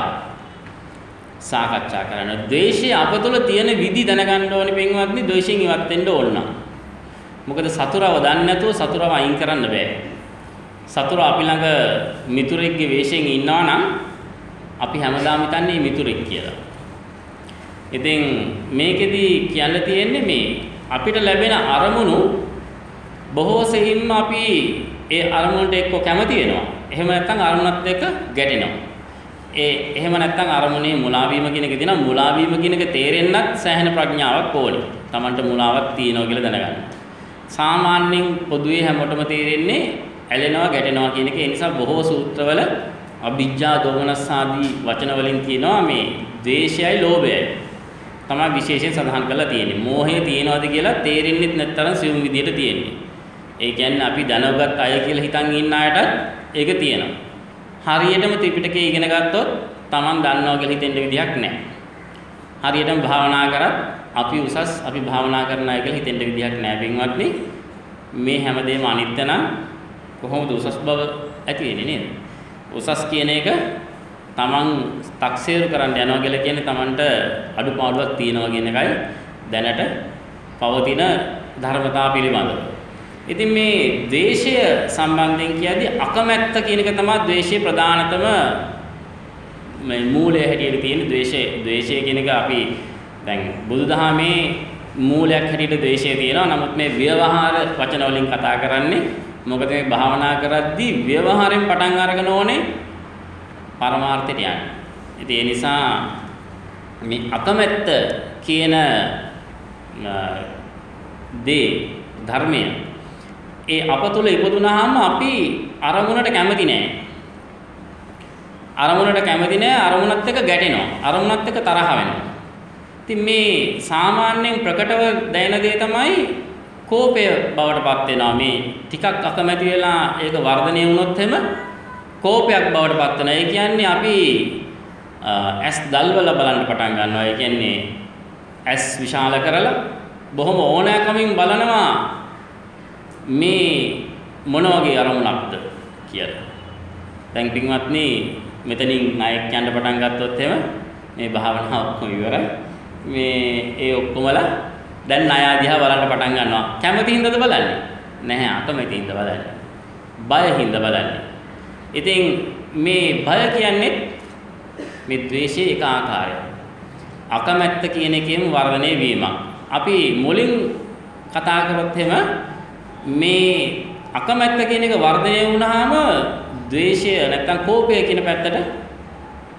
සාකච්ඡා කරන ද්වේෂය අප තුළ තියෙන විදි දැනගන්න ඕනේ පින්වත්නි. ද්වේෂයෙන් ඉවත් වෙන්න ඕන නම් මොකද සතුරව දන්නේ නැතුව සතුරව අයින් කරන්න බෑ. සතුර අපි ළඟ මිතුරෙක්ගේ වේශයෙන් ඉන්නවා නම් අපි හැමදාම හිතන්නේ මිතුරෙක් කියලා. ඉතින් මේකෙදි කියන්න තියෙන්නේ මේ අපිට ලැබෙන අරමුණු බොහෝ සෙයින්ම අපි ඒ අරමුණට එක්ක කැමති වෙනවා. එහෙම නැත්නම් අරමුණත් එක්ක ගැටෙනවා. ඒ එහෙම නැත්නම් අරමුණේ මුලා වීම කියන එක දිනා මුලා වීම කියන එක තේරෙන්නත් සෑහෙන ප්‍රඥාවක් ඕනේ. Tamanට මුලාවක් තියෙනවා කියලා දැනගන්න. සාමාන්‍යයෙන් පොදුවේ හැමෝටම තේරෙන්නේ ඇලෙනවා ගැටෙනවා කියන එක. ඒ නිසා බොහෝ සූත්‍රවල අභිජ්ජා දෝමනස් ආදී වචන වලින් කියනවා මේ ද්වේෂයයි ලෝභයයි තමයි විශේෂයෙන් සඳහන් කරලා තියෙන්නේ. මෝහය තියෙනවද කියලා තේරෙන්නේ නැත්තරම් සියුම් විදියට තියෙන්නේ. ඒ කියන්නේ අපි දැනගත් අය කියලා හිතන් ඉන්න අයටත් ඒක තියෙනවා. හරියටම ත්‍රිපිටකය ඉගෙන ගත්තොත් Taman දන්නවා කියලා හිතෙන්න විදියක් නැහැ. හරියටම භාවනා කරත් අපි උසස් අපි භාවනා කරන අය කියලා හිතෙන්න විදියක් නැහැ පින්වත්නි. මේ හැමදේම අනිත්‍ය නම් කොහොමද උසස් බව ඇති වෙන්නේ නේද? උසස් කියන එක Taman තක්සේරු කරන්න යනවා කියලා කියන්නේ Tamanට අඩුපාඩුවක් තියෙනවා කියන එකයි දැනට පවතින ධර්මතා පිළිබඳව. ඉතින් මේ ද්වේෂය සම්බන්ධයෙන් කියද්දී අකමැත්ත කියන එක තමයි ද්වේෂයේ ප්‍රධානතම මේ මූලය හැටියට තියෙන ද්වේෂය. ද්වේෂය කියන එක අපි දැන් බුදුදහමේ මූලයක් හැටියට ද්වේෂය තියෙනවා. නමුත් මේ ව්‍යවහාර වචන වලින් කතා කරන්නේ මොකද මේ භාවනා කරද්දී ව්‍යවහාරයෙන් පටන් අරගෙන ඕනේ පරමාර්ථයට යන්න. ඉතින් ඒ නිසා මේ අකමැත්ත කියන දේ ධර්මය ඒ අප තුළ ඉපදුනහම අපි අරමුණට කැමති නෑ. අරමුණට කැමති නෑ අරමුණත් එක්ක ගැටෙනවා. අරමුණත් එක්ක තරහ වෙනවා. ඉතින් මේ සාමාන්‍යයෙන් ප්‍රකටව දැනෙන දේ තමයි කෝපය බවට පත් වෙනවා. මේ ටිකක් අකමැති වෙලා ඒක වර්ධනය වුණොත් එම කෝපයක් බවට පත් වෙනවා. ඒ කියන්නේ අපි ඇස් දල්වල බලන්න පටන් ගන්නවා. ඒ කියන්නේ ඇස් විශාල කරලා බොහොම ඕනෑකමින් බලනවා මේ මොන වගේ අරමුණක්ද කියලා. දැන් පින්වත්නි මෙතනින් ණයක් යන්න පටන් ගත්තොත් එහෙම මේ භාවනාව ඔක්කොම ඉවරයි. මේ ඒ ඔක්කොමලා දැන් ණය දිහා බලන්න පටන් ගන්නවා. කැමති හින්දාද බලන්නේ? නැහැ, අකමැති හින්දා බලන්නේ. බය හින්දා බලන්නේ. ඉතින් මේ බය කියන්නේ මේ ද්වේෂයේ එක ආකාරයක්. අකමැත්ත කියන එකෙන් වර්ධනය වීමක්. අපි මුලින් කතා කරොත් එහෙම මේ අකමැත්ත කියන එක වර්ධනය වුණාම ද්වේෂය නැත්තම් කෝපය කියන පැත්තට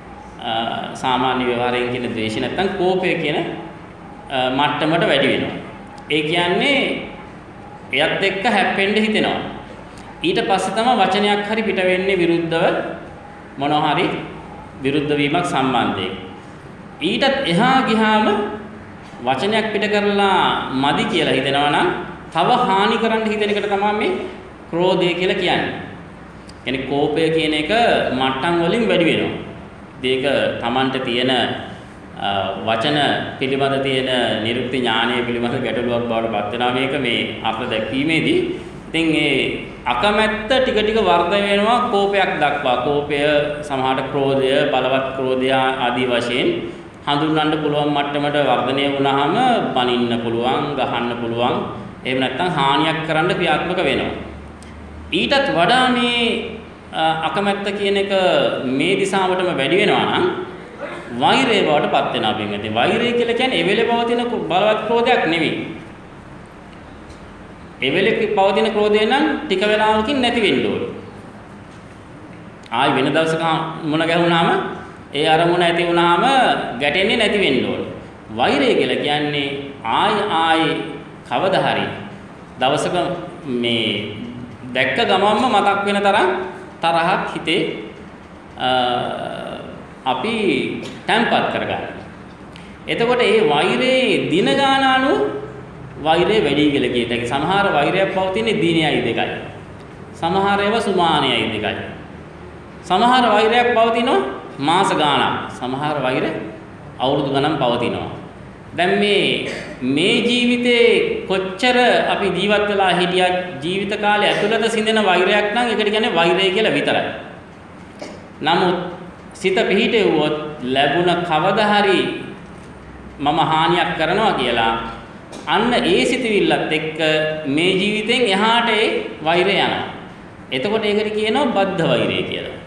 සාමාන්‍ය ව්‍යවහාරයෙන් කියන ද්වේෂය නැත්තම් කෝපය කියන මට්ටමට වැඩි වෙනවා. ඒ කියන්නේ එයත් එක්ක හැප්පෙන්න හිතෙනවා. ඊට පස්සේ තමයි වචනයක් හරි පිට වෙන්නේ විරුද්ධව මොනවා හරි විරුද්ධ වීමක් සම්බන්ධයෙන්. ඊටත් එහා ගියාම වචනයක් පිට කරලා මදි කියලා හිතෙනවා නම් තව හානි කරන්න හිතෙන එකට තමයි මේ ක්‍රෝධය කියලා කියන්නේ. කියන්නේ කෝපය කියන එක මට්ටම් වලින් වැඩි වෙනවා. ඒක Tamanට තියෙන වචන පිළිබඳ තියෙන නිරුක්ති ඥානය පිළිබඳ ගැටලුවක් බවට පත් වෙනවා මේක මේ අර්ථ දැක්වීමේදී. ඉතින් ඒ අකමැත්ත ටික ටික වර්ධනය වෙනවා කෝපයක් දක්වා. කෝපය සමහරට ක්‍රෝධය, බලවත් ක්‍රෝධය ආදී වශයෙන් හඳුන්වන්න පුළුවන් මට්ටමට වර්ධනය වුණාම බනින්න පුළුවන්, ගහන්න පුළුවන්. එහෙම නැත්නම් හානියක් කරන්න ක්‍රියාත්මක වෙනවා. ඊටත් වඩා මේ අකමැත්ත කියන එක මේ දිශාවටම වැඩි වෙනවා නම් වෛරය බවට පත් වෙනවා පින්වත්නි. වෛරය කියලා කියන්නේ එවෙලේ පවතින බලවත් ක්‍රෝධයක් නෙවෙයි. එවෙලේ පවතින ක්‍රෝධය නම් ටික වෙලාවකින් නැති වෙන්න ඕනේ. ආයි වෙන දවසක මොන ගැහුණාම ඒ අරමුණ ඇති වුණාම ගැටෙන්නේ නැති වෙන්න ඕනේ. වෛරය කියලා කියන්නේ ආයි ආයි කවදා හරි දවසක මේ දැක්ක ගමන්ම මතක් වෙන තරම් තරහක් හිතේ අපි තැම්පත් කරගන්න. එතකොට මේ වෛරේ දින ගාන අනුව වෛරේ වැඩි කියලා කියත හැකි. සමහර වෛරයක් පවතින්නේ දිනයයි දෙකයි. සමහර ඒවා සුමානයයි දෙකයි. සමහර වෛරයක් පවතිනවා මාස ගාණක්. සමහර වෛර අවුරුදු ගණන් පවතිනවා. දැන් මේ මේ ජීවිතේ කොච්චර අපි ජීවත් වෙලා හිටියත් ජීවිත කාලය ඇතුළත සිඳෙන වෛරයක් නම් ඒකට කියන්නේ වෛරය කියලා විතරයි. නමුත් සිත පිහිටෙව්වොත් ලැබුණ කවදා හරි මම හානියක් කරනවා කියලා අන්න ඒ සිතවිල්ලත් එක්ක මේ ජීවිතෙන් එහාට ඒ වෛරය යනවා. එතකොට ඒකට කියනවා බද්ධ වෛරය කියලා.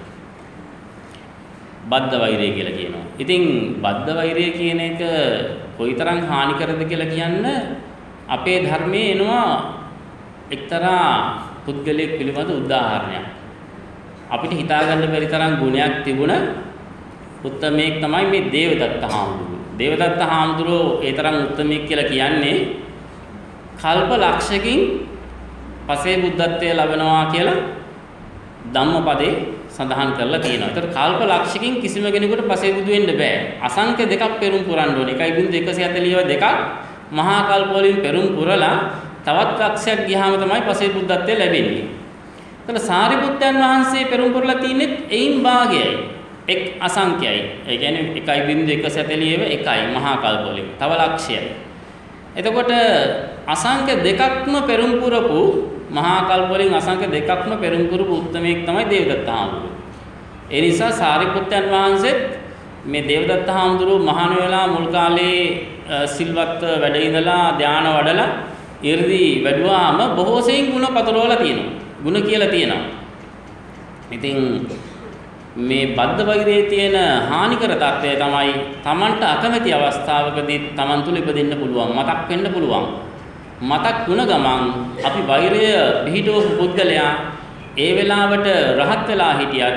බද්ධ වෛරය කියලා කියනවා. ඉතින් බද්ධ වෛරය කියන එක කොයිතරම් හානි කරද කියලා කියන්න අපේ ධර්මයේ එනවා එක්තරා පුද්ගලයෙක් පිළිබඳ උදාහරණයක්. අපිට හිතාගන්න බැරි තරම් ගුණයක් තිබුණ උත්තමයෙක් තමයි මේ දේවදත්ත හාමුදුරුවෝ. දේවදත්ත හාමුදුරුවෝ ඒ තරම් උත්තමයෙක් කියලා කියන්නේ කල්ප ලක්ෂකින් පසේ බුද්ධත්වයේ ලැබෙනවා කියලා ධම්මපදේ සඳහන් කරලා තියෙනවා. ඒතර කල්ප ලක්ෂකින් කිසිම කෙනෙකුට පසේ බුදු වෙන්න බෑ. අසංඛ්‍ය දෙකක් පෙරම් පුරන්න ඕනේ. එකයි බිංදුව එකසිය හතළිස් දෙකක් මහා කල්ප වලින් පෙරම් පුරලා තවත් ලක්ෂයක් ගියාම තමයි පසේ බුද්ධත්වයේ ලැබෙන්නේ. එතන සාරිපුත්තයන් වහන්සේ පෙරම් පුරලා තින්නේ එයින් භාගයයි. එක් අසංඛ්‍යයි. ඒ කියන්නේ එකයි බිංදුව එකසිය හතළිස් එකයි මහා කල්ප වලින්. තව ලක්ෂයයි. එතකොට අසංඛ්‍ය දෙකක්ම පෙරම් පුරපු මහා කල්ප වලින් අසංඛ්‍ය දෙකක්ම පෙරම් පුරපු උත්තමයෙක් තමයි දේවදත්ත හාමුදුරුවෝ. ඒ නිසා සාරිපුත්තයන් වහන්සේත් මේ දේවදත්ත හාමුදුරුවෝ මහාන වෙලා මුල් කාලේ සිල්වත් වැඩ ඉඳලා ධාන වඩලා 이르දි වැඩුවාම බොහෝ සෙයින් ಗುಣ පතලවලා තියෙනවා. ಗುಣ කියලා තියෙනවා. ඉතින් මේ බද්ධ වෛරයේ තියෙන හානිකර තත්ත්වය තමයි Tamanට අකමැති අවස්ථාවකදී Taman තුල ඉපදෙන්න පුළුවන්, මතක් වෙන්න පුළුවන්. මතක් වුණ ගමන් අපි වෛරය පිහිටවපු පුද්ගලයා ඒ වෙලාවට රහත් වෙලා හිටියත්,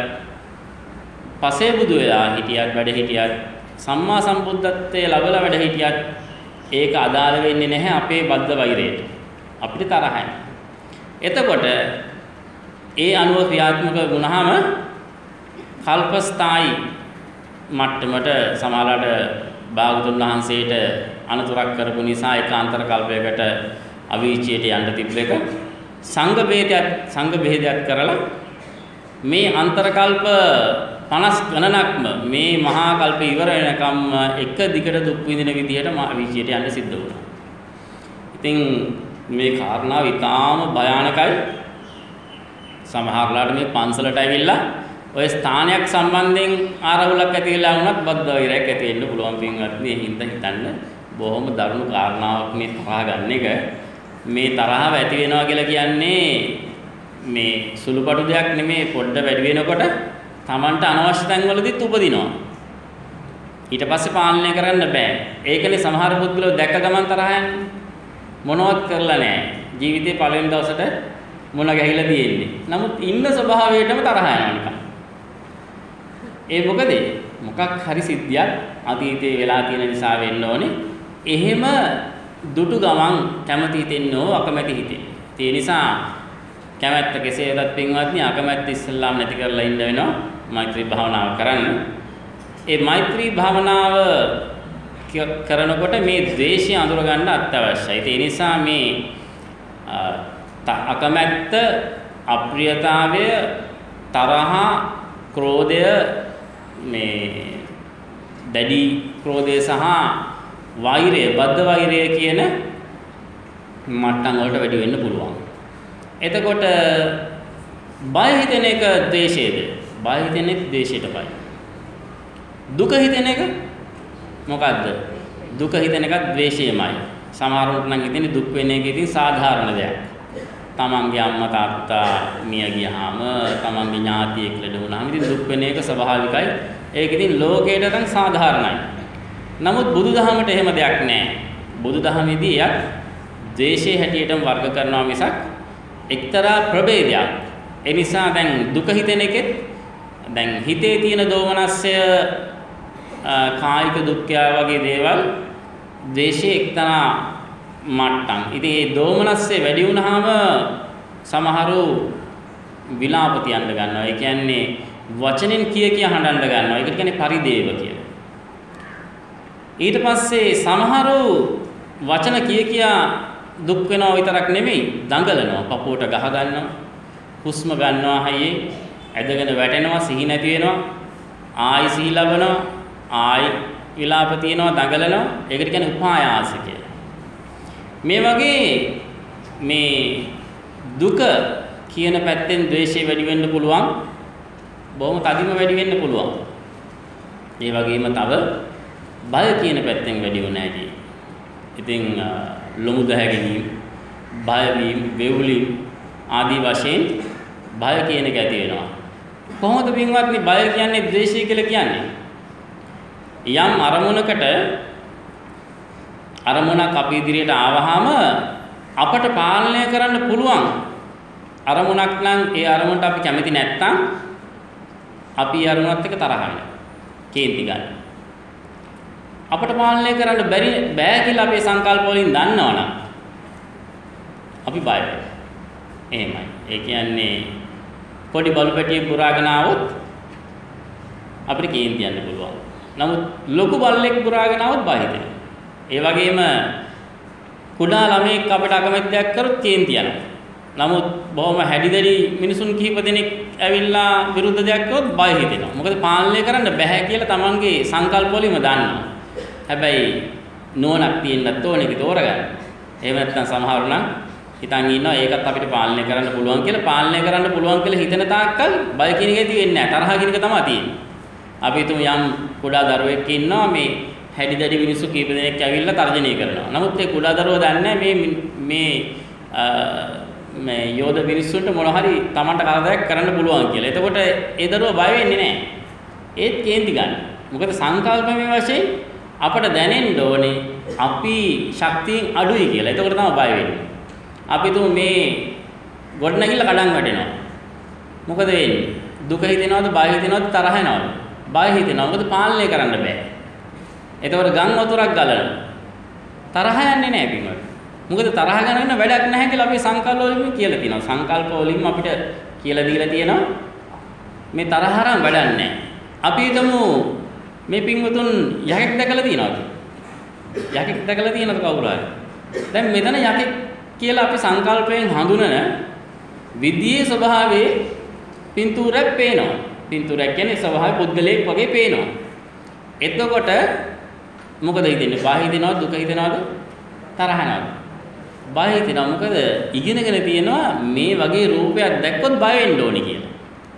පසේ බුදු වෙලා හිටියත්, වැඩ හිටියත්, සම්මා සම්බුද්ධත්වයේ ලැබලා වැඩ හිටියත් ඒක අදාළ වෙන්නේ නැහැ අපේ බද්ධ වෛරයට. අපිට තරහයි. එතකොට ඒ අනුව ක්‍රියාත්මක වුණාම කල්පස්ථායි මට්ටමට සමාලට භාගතුන් වහන්සේට අනතුරක් කරපු නිසා ඒකාන්තර කල්පයකට අවීචියට යන්න තිබ්බ එක සංඝ ભેදයක් සංඝ ભેදයක් කරලා මේ අන්තර කල්ප පනස් ගණනක්ම මේ මහා කල්ප ඉවර වෙනකම් එක දිගට දුක් විඳින විදිහට අවීචියට යන්න සිද්ධ වුණා. ඉතින් මේ කාරණාව ඊටාම භයානකයි. සමහරලාට මේ පන්සලට ඇවිල්ලා ඔය ස්ථානයක් සම්බන්ධයෙන් ආරවුලක් ඇති වෙලා වුණත් බද්ධ වෛරයක් ඇති වෙන්න පුළුවන් පින්වත්නි. ඒ හින්දා හිතන්න බොහොම දරුණු කාරණාවක් මේ තරහ ගන්න එක. මේ තරහව ඇති වෙනවා කියලා කියන්නේ මේ සුළුපටු දෙයක් නෙමෙයි. පොඩ්ඩ වැඩි වෙනකොට Tamanට අනවශ්‍ය තැන්වලදීත් උපදිනවා. ඊට පස්සේ පාලනය කරන්න බෑ. ඒකනේ සමහර පුද්ගලයෝ දැක්ක ගමන් තරහ යන්නේ. මොනවත් කරලා නැහැ. ජීවිතේ පළවෙනි දවසට මොන ගැහිලා තියෙන්නේ. නමුත් ඉන්න ස්වභාවයටම තරහ යනවා නිකන්. ඒ මොකද මොකක් හරි සිද්ධියක් අතීතේ වෙලා තියෙන නිසා වෙන්න ඕනේ. එහෙම දුටු ගමන් කැමැති හිතෙන්නෝ අකමැති හිතෙන්නේ. ඒ නිසා කැමැත්ත කෙසේ වෙතත් පින්වත්නි අකමැත්ත ඉස්සල්ලාම නැති කරලා ඉන්න වෙනවා මෛත්‍රී භාවනාව කරන්න. ඒ මෛත්‍රී භාවනාව කරනකොට මේ ද්වේෂය අඳුර ගන්න අත්‍යවශ්‍යයි. ඒ නිසා මේ අකමැත්ත, අප්‍රියතාවය, තරහ, ක්‍රෝධය, මේ දැඩි ක්‍රෝධය සහ වෛරය, බද්ධ වෛරය කියන මට්ටම් වලට වැඩි වෙන්න පුළුවන්. එතකොට බය හිතෙන එක ද්වේෂයේද? බය හිතෙන එක ද්වේෂයට බය. දුක හිතෙන එක මොකද්ද? දුක හිතෙන එකත් ද්වේෂයමයි. සමහරවිට නම් හිතෙන්නේ දුක් වෙන එක ඉතින් සාධාරණ දෙයක්. තමන්ගේ අම්මා තාත්තා මිය ගියාම, තමන්ගේ ඥාතියෙක් ලෙඩ වුණාම ඉතින් දුක් වෙන එක ස්වභාවිකයි. ඒක ඉතින් ලෝකයට නම් සාධාරණයි. නමුත් බුදුදහමට එහෙම දෙයක් නැහැ. බුදුදහමේදී එයක් ද්වේෂයේ හැටියටම වර්ග කරනවා මිසක් එක්තරා ප්‍රභේදයක්. ඒ නිසා දැන් දුක හිතෙන එකෙත් දැන් හිතේ තියෙන දෝමනස්සය, කායික දුක්ඛය වගේ දේවල් ද්වේෂයේ එක්තරා මට්ටම්. ඉතින් මේ දෝමනස්සේ වැඩි වුණාම සමහරු විලාප තියන්න ගන්නවා. ඒ කියන්නේ වචනෙන් කිය කිය හඬන්න ගන්නවා. ඒකට කියන්නේ පරිදේව කියලා. ඊට පස්සේ සමහරු වචන කිය කියා දුක් වෙනවා විතරක් නෙමෙයි දඟලනවා. පපුවට ගහ ගන්නවා. හුස්ම ගන්නවා හයියේ ඇදගෙන වැටෙනවා, සිහි නැති වෙනවා. ආයි සිහි ලබනවා. ආයි විලාප තියනවා, දඟලනවා. ඒකට කියන්නේ උපායාස කියලා. මේ වගේ මේ දුක කියන පැත්තෙන් ද්වේෂය වැඩි වෙන්න පුළුවන්. බොහොම තදින්ම වැඩි වෙන්න පුළුවන්. ඒ වගේම තව බය කියන පැත්තෙන් වැඩි වෙන හැටි. ඉතින් ලොමු දහ ගැනීම, බය වීම, වේවුලීම් ආදී වශයෙන් බය කියන එක ඇති වෙනවා. කොහොමද පින්වත්නි බය කියන්නේ ද්වේෂය කියලා කියන්නේ? යම් අරමුණකට අරමුණක් අපි ඉදිරියට ආවහම අපට පාලනය කරන්න පුළුවන් අරමුණක් නම් ඒ අරමුණට අපි කැමති නැත්නම් අපි අරමුණත් එක්ක තරහ වෙනවා. කේන්ති ගන්න. අපට පාලනය කරන්න බැරි බෑ කියලා අපේ සංකල්ප වලින් දන්නවනම් අපි බය වෙනවා. එහෙමයි. ඒ කියන්නේ පොඩි බලු පැටියෙක් පුරාගෙන ආවොත් අපිට කේන්ති යන්න පුළුවන්. නමුත් ලොකු බල්ලෙක් පුරාගෙන ආවොත් බය හිතෙනවා. ඒ වගේම කුඩා ළමයෙක් අපිට අකමැත්තක් කරොත් කේන්ති යනවා. නමුත් බොහොම හැඩිදැඩි මිනිසුන් කිහිප දෙනෙක් ඇවිල්ලා විරුද්ධ දෙයක් කරොත් බය හිතෙනවා. මොකද පාලනය කරන්න බෑ කියලා තමන්ගේ සංකල්ප වලින්ම දන්නවා. හැබැයි නෝනක් තියෙන්නත් ඕනේ ඒක තෝරගන්න. එහෙම නැත්නම් සමහරව නම් හිතන් ඉන්නවා ඒකත් අපිට පාලනය කරන්න පුළුවන් කියලා. පාලනය කරන්න පුළුවන් කියලා හිතන තාක්කල් බය කියන එක තියෙන්නේ නැහැ. තරහ කියන එක තමයි තියෙන්නේ. අපි හිතමු යම් කුඩා දරුවෙක් ඉන්නවා මේ හැඩි දැඩි මිනිස්සු කීප දෙනෙක් ඇවිල්ලා තර්ජනය කරනවා. නමුත් ඒ කුඩා දරුවා දන්නේ මේ මේ මේ යෝධ මිනිස්සුන්ට මොන හරි Tamanට කරදරයක් කරන්න පුළුවන් කියලා. එතකොට ඒ දරුවා බය වෙන්නේ නැහැ. ඒත් කේන්ති ගන්න. මොකද සංකල්පමය වශයෙන් අපට දැනෙන්න ඕනේ අපි ශක්තියෙන් අඩුයි කියලා. එතකොට තමයි බය වෙන්නේ. අපි තුමු මේ ගොඩනැගිල්ල කඩන් වැටෙනවා. මොකද වෙන්නේ? දුක හිතෙනවද, බය හිතෙනවද, තරහ යනවද? බය හිතෙනවා. මොකද පාලනය කරන්න බෑ. එතකොට ගම් වතුරක් ගලනවා. තරහ යන්නේ නැහැ පින්වත්. මොකද තරහ ගන්න වැඩක් නැහැ කියලා අපි සංකල්ප වලින් කියලා තියෙනවා. සංකල්ප වලින් අපිට කියලා දීලා තියෙනවා මේ තරහ අරන් වැඩක් නැහැ. අපි හිතමු මේ පින්වතුන් යකෙක් දැකලා තියෙනවද? යකෙක් දැකලා තියෙනවද කවුරු හරි? දැන් මෙතන යකෙක් කියලා අපි සංකල්පයෙන් හඳුනන විද්‍යාවේ ස්වභාවයේ පින්තූරයක් පේනවා. පින්තූරයක් කියන්නේ ස්වභාවය පුද්ගලයෙක් වගේ පේනවා. එතකොට මොකද හිතෙන්නේ? බය හිතෙනවද, දුක හිතෙනවද, තරහ යනවද? බය හිතෙනවා. මොකද ඉගෙනගෙන තියෙනවා මේ වගේ රූපයක් දැක්කොත් බය වෙන්න ඕනේ කියලා.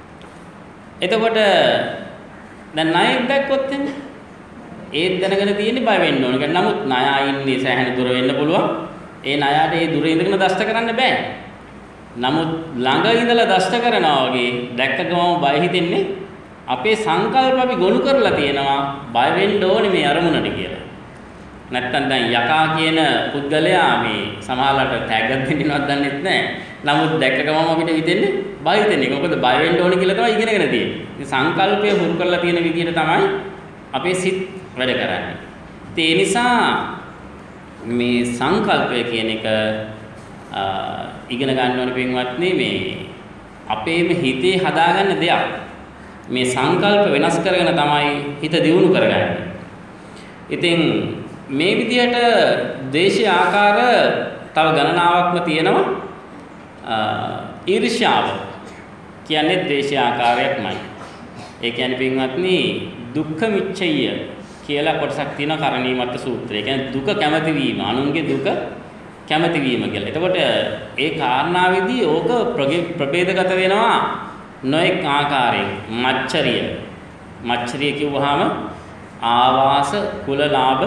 එතකොට දැන් ණයෙක් දැක්කොත් එන්නේ ඒත් දැනගෙන තියෙන්නේ බය වෙන්න ඕනේ. නමුත් ණයා ඉන්නේ සෑහෙන දුර වෙන්න පුළුවන්. ඒ ණයාට ඒ දුර ඉඳගෙන දෂ්ට කරන්න බෑ. නමුත් ළඟ ඉඳලා දෂ්ට කරනවා වගේ දැක්ක ගමන් බය හිතෙන්නේ අපේ සංකල්ප අපි ගොනු කරලා තියෙනවා බය වෙන්න ඕනේ මේ අරමුණට කියලා. නැත්තම් දැන් යකා කියන පුද්ගලයා මේ සමාලලට ටැග් එකක් දෙන්නවත් දන්නෙත් නැහැ. නමුත් දැක්ක ගමන් අපිට හිතෙන්නේ බය හිතෙන්නේ. මොකද බය වෙන්න ඕනේ කියලා තමයි ඉගෙනගෙන තියෙන්නේ. ඉතින් සංකල්පය හුරු කරලා තියෙන විදිහට තමයි අපේ සිත් වැඩ කරන්නේ. ඒ නිසා මේ සංකල්පය කියන එක ඉගෙන ගන්න ඕනේ පින්වත්නි මේ අපේම හිතේ හදාගන්න දෙයක්. මේ සංකල්ප වෙනස් කරගෙන තමයි හිත දියුණු කරගන්නේ. ඉතින් මේ විදිහට දේශීය ආකාර තව ගණනාවක්ම තියෙනවා. ඊර්ෂ්‍යාව කියන්නේ දේශීය ආකාරයක්මයි. ඒ කියන්නේ පින්වත්නි දුක්ඛ මිච්ඡය කියලා කොටසක් තියෙනවා කරණීයමත්ත සූත්‍රය. ඒ කියන්නේ දුක කැමති වීම, අනුන්ගේ දුක කැමති වීම කියලා. එතකොට ඒ කාරණාවේදී ඕක ප්‍රභේදගත වෙනවා නොඑක් ආකාරයෙන්. මච්චරිය. මච්චරිය කිව්වහම ආවාස, කුල, ලාභ,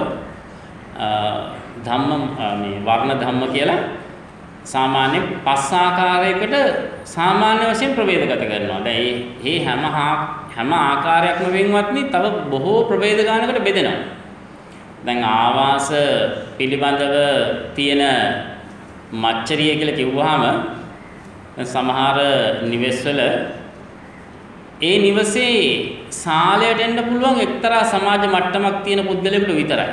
ධම්ම මේ වර්ණ ධම්ම කියලා සාමාන්‍ය පස් ආකාරයකට සාමාන්‍ය වශයෙන් ප්‍රභේදගත කරනවා. දැන් මේ හැම හැම ආකාරයක්ම වෙනවත්නි තව බොහෝ ප්‍රභේද ගානකට බෙදෙනවා. දැන් ආවාස පිළිබඳව තියෙන මච්චරිය කියලා කිව්වහම සමහර නිවෙස්වල ඒ නිවසේ සාලයට එන්න පුළුවන් එක්තරා සමාජ මට්ටමක් තියෙන පුද්ගලයෙකුට විතරයි.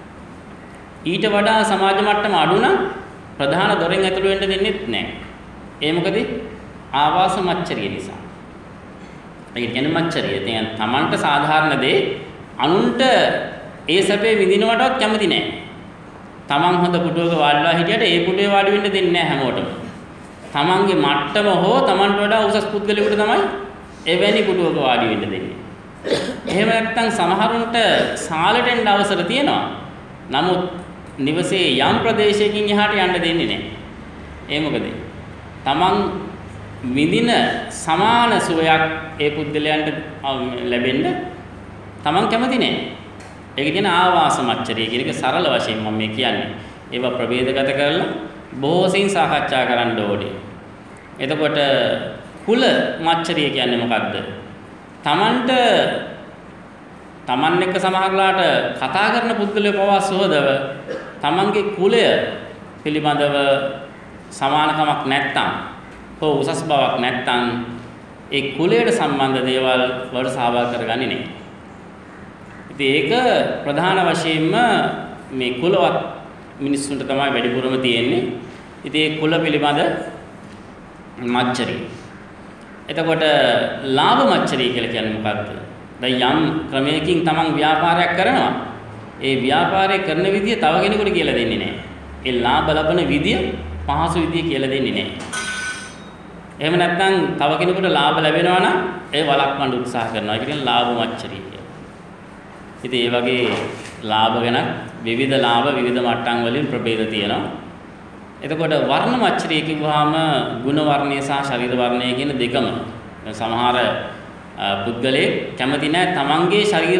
ඊට වඩා සමාජ මට්ටම අඩු නම් ප්‍රධාන දොරෙන් ඇතුළු වෙන්න දෙන්නෙත් නැහැ. ඒ මොකද? ආවාස මච්චරිය නිසා. ඒ කියන්නේ මච්චරිය. දැන් Tamanට සාධාරණ දේ අනුන්ට ඒ සැපේ විඳිනවටවත් කැමති නැහැ. Taman හොඳ පුටුවක වාඩිලා හිටියට ඒ පුටුවේ වාඩි වෙන්න දෙන්නේ නැහැ හැමෝටම. Tamanගේ මට්ටම හෝ Tamanට වඩා උසස් පුද්ගලයෙකුට තමයි එවැනි පුටුවක වාඩි වෙන්න දෙන්නේ. එහෙම නැත්නම් සමහරුන්ට සාලට එන්න අවසර තියෙනවා. නමුත් නිවසේ යම් ප්‍රදේශයකින් එහාට යන්න දෙන්නේ නැහැ. ඒ මොකද? Taman විඳින සමාන සුවයක් ඒ පුද්ගලයන්ට ලැබෙන්න Taman කැමති නැහැ. ඒක කියන ආවාස මච්චරිය කියන එක සරල වශයෙන් මම මේ කියන්නේ. ඒවා ප්‍රභේදගත කරලා බොහෝ සෙයින් සාකච්ඡා කරන්න ඕනේ. එතකොට කුල මච්චරිය කියන්නේ මොකද්ද? Tamanට Taman එක්ක සමහරලාට කතා කරන පුද්ගලයෝ පවා සෝදව Tamanගේ කුලය පිළිබඳව සමානකමක් නැත්තම් හෝ උසස් බවක් නැත්තම් ඒ කුලයට සම්බන්ධ දේවල් වලට සහභාගී කරගන්නේ නැහැ. ඉතින් ඒක ප්‍රධාන වශයෙන්ම මේ කුලවත් මිනිස්සුන්ට තමයි වැඩිපුරම තියෙන්නේ. ඉතින් ඒ කුල පිළිබඳ මච්චරිය. එතකොට ලාභ මච්චරිය කියලා කියන්නේ මොකද්ද? දැන් යම් ක්‍රමයකින් තමන් ව්‍යාපාරයක් කරනවා. ඒ ව්‍යාපාරය කරන විදිය තව කෙනෙකුට කියලා දෙන්නේ නැහැ. ඒ ලාභ ලබන විදිය පහසු විදිය කියලා දෙන්නේ නැහැ. එහෙම නැත්නම් තව කෙනෙකුට ලාභ ලැබෙනවා නම් ඒ වළක්වන්න උත්සාහ කරනවා. ඒක කියන්නේ ලාභ මච්චරිය කියලා. ඉතින් ඒ වගේ ලාභ ගැන විවිධ ලාභ විවිධ මට්ටම් වලින් ප්‍රභේද තියෙනවා. එතකොට වර්ණ මච්චරිය කිව්වහම ගුණ වර්ණය සහ ශරීර වර්ණය කියන දෙකම. සමහර පුද්ගලයෙක් කැමති නැහැ තමන්ගේ ශරීර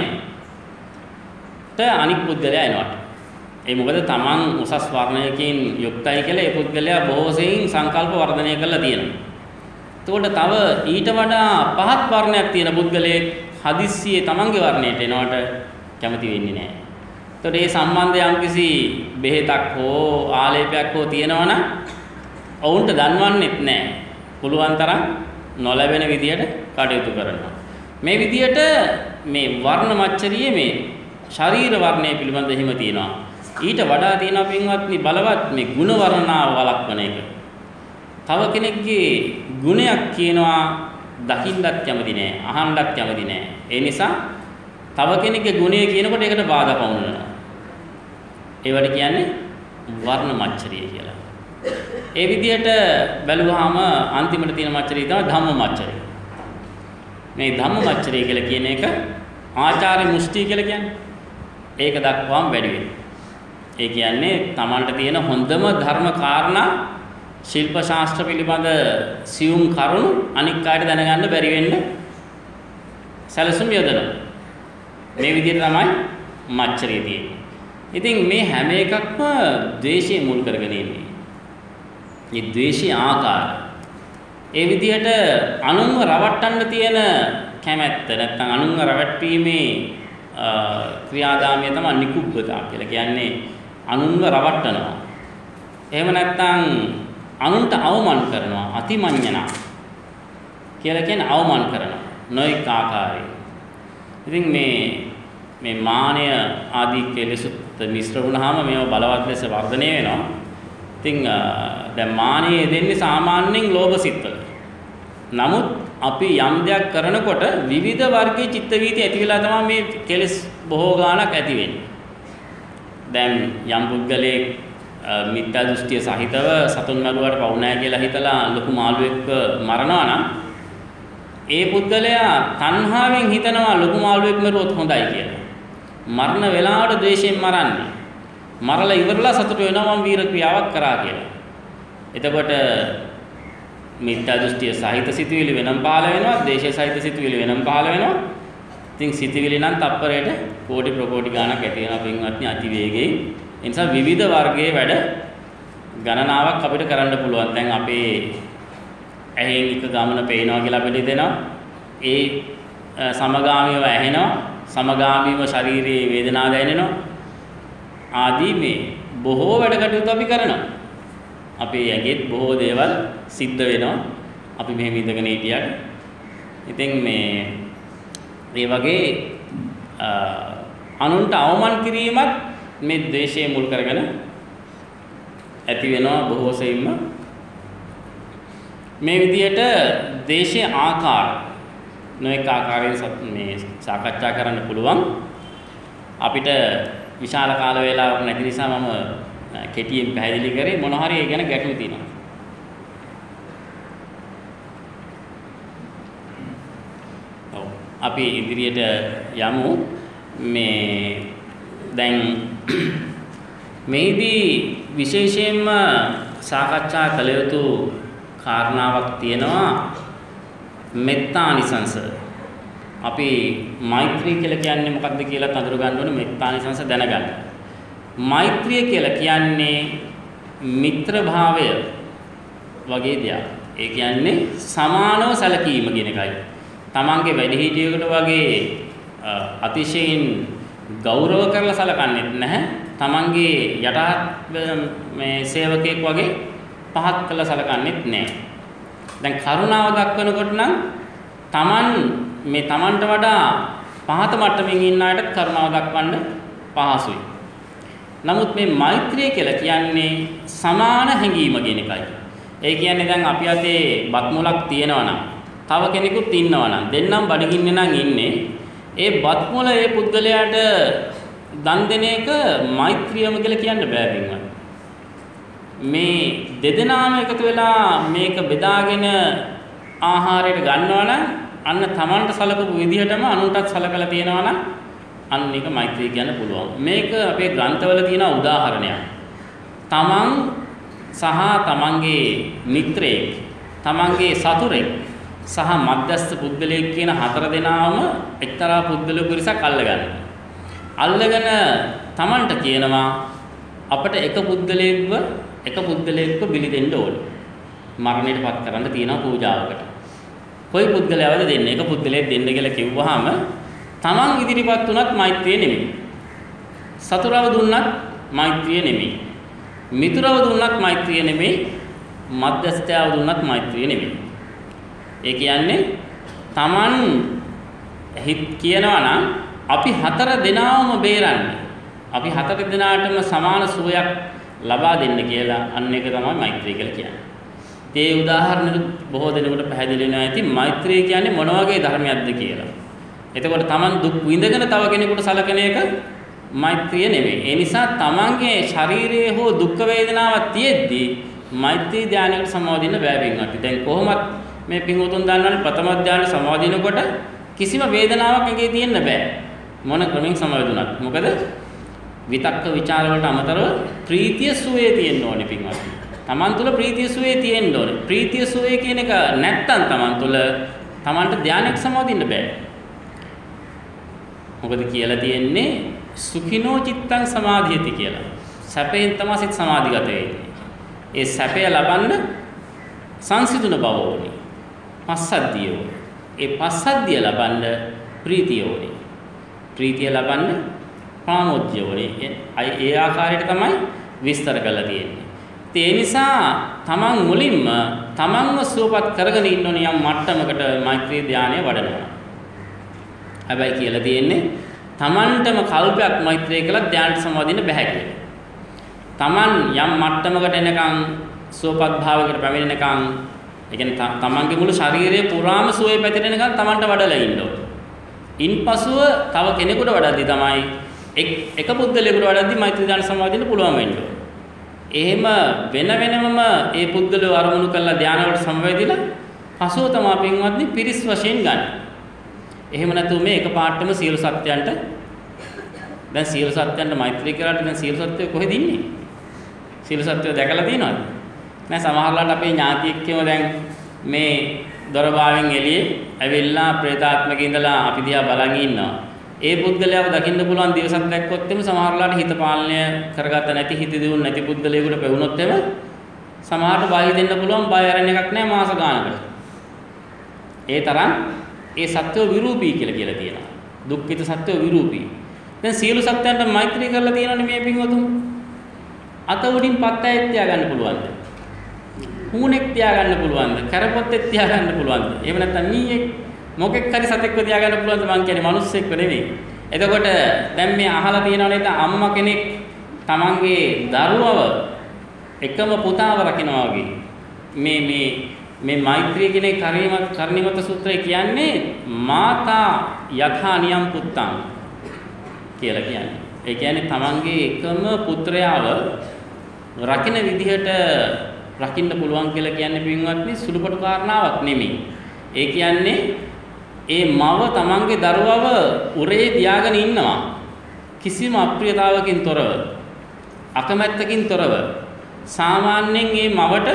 වර්ණයට අනික් පුද්ගලයා එනවට. ඒ මොකද තමන් උසස් වර්ණයකින් යුක්තයි කියලා ඒ පුද්ගලයා බොහෝ සෙයින් සංකල්ප වර්ධනය කරලා තියෙනවා. එතකොට තව ඊට වඩා පහත් වර්ණයක් තියෙන පුද්ගලයෙක් හදිස්සියේ තමන්ගේ වර්ණයට එනවට කැමති වෙන්නේ නැහැ. එතකොට මේ සම්බන්ධය යම්කිසි බෙහෙතක් හෝ ආලේපයක් හෝ තියෙනවනම් ඔවුන්ට දන්වන්නෙත් නැහැ. පුළුවන් තරම් නොලැබෙන විදියට කටයුතු කරනවා. මේ විදියට මේ වර්ණ මච්චරියේ මේ ශරීර වර්ණය පිළිබඳ හිම තියෙනවා. ඊට වඩා තියෙනවා පින්වත්නි බලවත් මේ ගුණ වර්ණනාව වළක්වන එක. තව කෙනෙක්ගේ ගුණයක් කියනවා දකින්නත් කැමති නෑ, අහන්නත් කැමති නෑ. ඒ නිසා තව කෙනෙක්ගේ ගුණය කියනකොට ඒකට බාධා පවුනනවා. ඒවට කියන්නේ වර්ණ මච්චරිය කියලා. ඒ විදිහට බැලුවාම අන්තිමට තියෙන මච්චරිය තමයි ධම්ම මච්චරිය. මේ ධම්ම මච්චරිය කියලා කියන එක ආචාර්ය මුෂ්ටි කියලා කියන්නේ. ඒක දක්වාම වැඩි වෙනවා. ඒ කියන්නේ Tamanට තියෙන හොඳම ධර්ම කාරණා ශිල්ප ශාස්ත්‍ර පිළිබඳ සියුම් කරුණු අනික් අයට දැනගන්න බැරි වෙන්න සැලසුම් යොදනවා. මේ විදිහට තමයි මච්චරිය තියෙන්නේ. ඉතින් මේ හැම එකක්ම ද්වේෂය මුල් කරගෙන ඉන්නේ. මේ ද්වේෂී ආකාරය. ඒ විදිහට අනුන්ව රවට්ටන්න තියෙන කැමැත්ත නැත්නම් අනුන්ව රවට්ටීමේ ක්‍රියාදාමය තමයි නිකුබ්බතා කියලා කියන්නේ අනුන්ව රවට්ටනවා. එහෙම නැත්නම් අනුන්ට අවමාන කරනවා අතිමඤ්ඤණා කියලා කියන්නේ අවමාන කරනවා නොඑක ආකාරයෙන්. ඉතින් මේ මේ මානය ආදී කෙලෙසුත් මිශ්‍ර වුණාම මේව බලවත් ලෙස වර්ධනය වෙනවා. ඉතින් දැන් මානය දෙන්නේ සාමාන්‍යයෙන් ලෝභ සිත්වල. නමුත් අපි යම් දෙයක් කරනකොට විවිධ වර්ගයේ චිත්ත වීති ඇති වෙලා තමයි මේ කෙලෙස් බොහෝ ගාණක් ඇති වෙන්නේ. දැන් යම් පුද්ගලයෙක් මිත්‍යා දෘෂ්ටිය සහිතව සතුන් මරුවාට පවු නැහැ කියලා හිතලා ලොකු මාළුවෙක්ව මරනවා නම් ඒ පුද්ගලයා තණ්හාවෙන් හිතනවා ලොකු මාළුවෙක් මරුවොත් හොඳයි කියලා. මරණ වේලාවට ද්වේෂයෙන් මරන්නේ. මරලා ඉවරලා සතුට වෙනවා මම වීර ක්‍රියාවක් කරා කියලා. එතකොට මිත්‍යා දෘෂ්ටිය සහිත සිතුවිලි වෙනම් පහළ වෙනවා, ද්වේෂය සහිත සිතුවිලි වෙනම් පහළ වෙනවා. ඉතින් සිතුවිලි නම් තප්පරයට කෝටි ප්‍රකෝටි ගාණක් ඇති වෙනවා පින්වත්නි අති වේගයෙන්. ඒ නිසා විවිධ වර්ගයේ වැඩ ගණනාවක් අපිට කරන්න පුළුවන්. දැන් අපේ ඇහෙන් එක ගමන පේනවා කියලා අපිට හිතෙනවා. ඒ සමගාමීව ඇහෙනවා, සමගාමීව ශරීරයේ වේදනාව දැනෙනවා. ආදී මේ බොහෝ වැඩ කටයුතු අපි කරනවා. අපේ ඇඟෙත් බොහෝ දේවල් සිද්ධ වෙනවා. අපි මෙහෙම ඉඳගෙන හිටියට. ඉතින් මේ ඒ වගේ අනුන්ට අවමාන කිරීමත් මේ ද්වේෂය මුල් කරගෙන ඇති වෙනවා බොහෝ සෙයින්ම. මේ විදියට ද්වේෂයේ ආකාර නොඑක ආකාරයෙන් මේ සාකච්ඡා කරන්න පුළුවන්. අපිට විශාල කාල වේලාවක් නැති නිසා මම කෙටියෙන් පැහැදිලි කරේ මොන හරි ඒ ගැන ගැටලු තියෙනවා. ඔව් අපි ඉදිරියට යමු. මේ දැන් මේදී විශේෂයෙන්ම සාකච්ඡා කළ යුතු කාරණාවක් තියෙනවා මෙත්තානිසංස. අපි මෛත්‍රී කියලා කියන්නේ මොකක්ද කියලා තඳුර ගන්න ඕනේ මෙත්තානිසංස දැනගන්න. මෛත්‍රිය කියලා කියන්නේ මිත්‍ර භාවය වගේ දෙයක්. ඒ කියන්නේ සමානව සැලකීම කියන එකයි. තමන්ගේ වැඩිහිටියෙකුට වගේ අතිශයින් ගෞරව කරලා සැලකන්නේත් නැහැ. තමන්ගේ යටහත් මේ සේවකයෙක් වගේ පහත් කළා සැලකන්නේත් නැහැ. දැන් කරුණාව දක්වනකොට නම් තමන් මේ තමන්ට වඩා පහත මට්ටමින් ඉන්න අයට කරුණාව දක්වන්න පහසුයි. නමුත් මේ මෛත්‍රිය කියලා කියන්නේ සමාන හැඟීම කියන එකයි. ඒ කියන්නේ දැන් අපි අතේ බත් මුලක් තියෙනවා නම් තව කෙනෙකුත් ඉන්නවා නම් දෙන්නම් බඩගින්නේ නම් ඉන්නේ ඒ බත් මුල ඒ පුද්ගලයාට දන් දෙන එක මෛත්‍රියම කියලා කියන්න බෑ පින්වත්. මේ දෙදෙනාම එකතු වෙලා මේක බෙදාගෙන ආහාරයට ගන්නවා නම් අන්න තමන්ට සලකපු විදිහටම අනුන්ටත් සලකලා තියෙනවා නම් අන්න ඒක මෛත්‍රිය කියන්න පුළුවන්. මේක අපේ ග්‍රන්ථවල තියෙන උදාහරණයක්. තමන් සහ තමන්ගේ මිත්‍රයෙක්, තමන්ගේ සතුරෙක් සහ මධ්‍යස්ථ පුද්ගලයෙක් කියන හතර දෙනාම එක්තරා පුද්ගලයෙකු පිරිසක් අල්ලගන්න. අල්ලගෙන තමන්ට කියනවා අපිට එක පුද්ගලයෙක්ව එක පුද්ගලයෙක්ව බිලි දෙන්න ඕනේ. මරණයටපත් කරන්න තියෙන පූජාවකට. කොයි පුද්ගලයාවද දෙන්නේ? එක පුද්ගලයෙක් දෙන්න කියලා කිව්වහම තමන් ඉදිරිපත් වුණත් මෛත්‍රිය නෙමෙයි. සතුරව දුන්නත් මෛත්‍රිය නෙමෙයි. මිතුරව දුන්නත් මෛත්‍රිය නෙමෙයි. මධ්‍යස්ථයව දුන්නත් මෛත්‍රිය නෙමෙයි. ඒ කියන්නේ තමන් හිත කියනවා නම් අපි හතර දෙනාම බේරන්නේ. අපි හතර දෙනාටම සමාන සුවයක් ලබා දෙන්න කියලා අන්න එක තමයි මෛත්‍රිය කියලා කියන්නේ. ඒ උදාහරණ බොහෝ දෙනෙකුට පැහැදිලි වෙනවා ඇති මෛත්‍රිය කියන්නේ මොන වගේ ධර්මයක්ද කියලා. එතකොට තමන් දුක් විඳගෙන තව කෙනෙකුට සලකන එක මෛත්‍රිය නෙමෙයි. ඒ නිසා තමන්ගේ ශරීරයේ හෝ දුක් වේදනාවක් තියෙද්දී මෛත්‍රී ධානයකට සමාදින්න බෑ පින්වත්. දැන් කොහොමත් මේ පින්වතුන් දන්නවනේ ප්‍රථම ධානය සමාදිනකොට කිසිම වේදනාවක් එකේ තියෙන්න බෑ. මොන ක්‍රමෙන් සමාදුණත්. මොකද විතක්ක ਵਿਚාර වලට අමතරව ප්‍රීතිය සුවේ තියෙන්න ඕනේ පින්වත්. තමන් තුළ ප්‍රීතිය සුවේ තියෙන්න ඕනේ. ප්‍රීතිය සුවේ කියන එක නැත්තම් තමන් තුළ තමන්ට ධානයක සමාදින්න බෑ. මොකද කියලා තියෙන්නේ සුඛිනෝ චිත්තං සමාධියති කියලා. සැපයෙන් තමයි සිත සමාධිගත වෙන්නේ. ඒ සැපය ලබන්න සංසිඳුන බව ඕනේ. පස්සද්ධිය ඕනේ. ඒ පස්සද්ධිය ලබන්න ප්‍රීතිය ඕනේ. ප්‍රීතිය ලබන්න ප්‍රාමෝද්‍ය ඕනේ. ඒ ආකාරයට තමයි විස්තර කරලා තියෙන්නේ. ඒ නිසා තමන් මුලින්ම තමන්ව සුවපත් කරගෙන ඉන්න ඕනේ යම් මට්ටමකට මෛත්‍රී ධානය වඩනවා. හැබැයි කියලා තියෙන්නේ තමන්ටම කල්පයක් මෛත්‍රී කළා ධානයට සමාදින්න බෑ කියලා. තමන් යම් මට්ටමකට එනකන් සුවපත් භාවයකට පැමිණෙනකන් ඒ කියන්නේ තමන්ගේ මුළු ශරීරයේ පුරාම සුවේ පැතිරෙනකන් තමන්ට වඩලා ඉන්න ඕනේ. ඉන්පසුව තව කෙනෙකුට වඩද්දි තමයි එක් එක පුද්ගලයෙකුට වඩද්දි මෛත්‍රී ධානය සමාදින්න පුළුවන් වෙන්නේ. එහෙම වෙන වෙනමම ඒ පුද්ගලව අරමුණු කරලා ධානය වලට සමවැදිලා පසුව තමයි පින්වත්නි පිරිස් වශයෙන් ගන්න. එහෙම නැතුව මේ එක පාටම සියලු සත්‍යයන්ට දැන් සියලු සත්‍යයන්ට මෛත්‍රී කරාට දැන් සියලු සත්‍යය කොහෙද ඉන්නේ? සියලු සත්‍යය දැකලා තියෙනවද? නෑ සමහරවිට අපේ ඥාතියෙක්කම දැන් මේ දොරබාවෙන් එළියේ ඇවිල්ලා ප්‍රේතාත්මක ඉඳලා අපි දිහා බලන් ඉන්නවා. ඒ පුද්ගලයාව දකින්න පුළුවන් දිවසක් දැක්කොත් එimhe සමහරලාට හිත පාලනය කරගත්ත නැති හිත දියුණු නැති පුද්ගලයෙකුට පෙවුනොත් එimhe සමහරට බය දෙන්න පුළුවන් බය අරන් එකක් නැහැ මාස ගානකට. ඒ තරම් ඒ සත්‍යෝ විරූපී කියලා කියලා තියෙනවා. දුක්ඛිත සත්‍යෝ විරූපී. දැන් සියලු සත්‍යයන්ට මෛත්‍රී කරලා තියෙනවනේ මේ පින්වතුන්. අත උඩින් පත්තයෙක් තියාගන්න පුළුවන්ද? හුණෙක් තියාගන්න පුළුවන්ද? කරපොත්තෙක් තියාගන්න පුළුවන්ද? එහෙම නැත්නම් මීයක් මොකෙක් හරි සතෙක්ව තියාගන්න පුළුවන්ද? මං කියන්නේ මිනිස්සෙක්ව නෙවෙයි. එතකොට දැන් මේ අහලා තියෙනව නේද අම්මා කෙනෙක් තමන්ගේ දරුවව එකම පුතාව රකින්නවා වගේ. මේ මේ මේ මෛත්‍රී කියන කර්ණිමත් කර්ණිමත සූත්‍රය කියන්නේ මාතා යථා නියම් පුත්තං කියලා කියන්නේ. ඒ කියන්නේ තමන්ගේ එකම පුත්‍රයාව රකින්න විදිහට රකින්න පුළුවන් කියලා කියන්නේ පින්වත්නි සුළුපටු කාරණාවක් නෙමෙයි. ඒ කියන්නේ ඒ මව තමන්ගේ දරුවව උරේ තියාගෙන ඉන්නවා කිසිම අප්‍රියතාවකින් තොරව අකමැත්තකින් තොරව. සාමාන්‍යයෙන් මේ මවට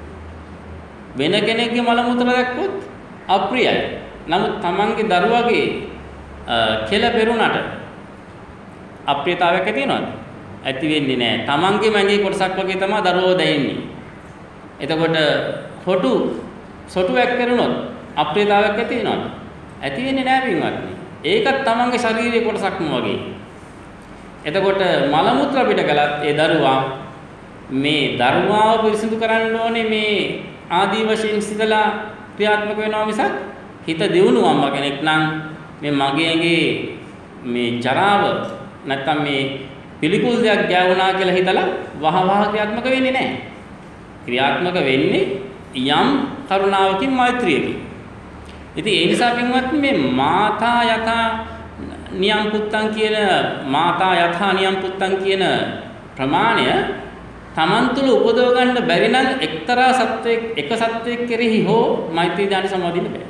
වෙන කෙනෙක්ගේ මල මුත්‍ර දැක්කොත් අප්‍රියයි. නමුත් තමන්ගේ දරුවගේ කෙල පෙරුණට අප්‍රියතාවයක් ඇති වෙනවද? ඇති වෙන්නේ නැහැ. තමන්ගේ මැඟේ කොටසක් වගේ තමයි දරුවෝ දැනෙන්නේ. එතකොට හොටු සොටුවක් කරුණොත් අප්‍රියතාවයක් ඇති වෙනවද? ඇති වෙන්නේ නැහැ පින්වත්නි. ඒකත් තමන්ගේ ශාරීරික කොටසක්ම වගේ. එතකොට මල මුත්‍ර පිට කළත් ඒ දරුවා මේ දරුවාව පිරිසිදු කරන්න ඕනේ මේ ආදී වශයෙන් සිතලා ක්‍රියාත්මක වෙනවා මිසක් හිත දියුණු අම්මා කෙනෙක් නම් මේ මගේගේ මේ ජරාව නැත්තම් මේ පිළිකුල් දෙයක් ගෑවුනා කියලා හිතලා වහ වහ ක්‍රියාත්මක වෙන්නේ නැහැ. ක්‍රියාත්මක වෙන්නේ යම් කරුණාවකින් මෛත්‍රියකින්. ඉතින් ඒ නිසා පින්වත්නි මේ මාතා යථා නියම් පුත්තං කියන මාතා යථා නියම් පුත්තං කියන ප්‍රමාණය තමන් තුළ උපදව ගන්න බැරි නම් එක්තරා සත්වයක් එක සත්වයක් කෙරෙහි හෝ මෛත්‍රී ඥාන සමාදින්න බෑ.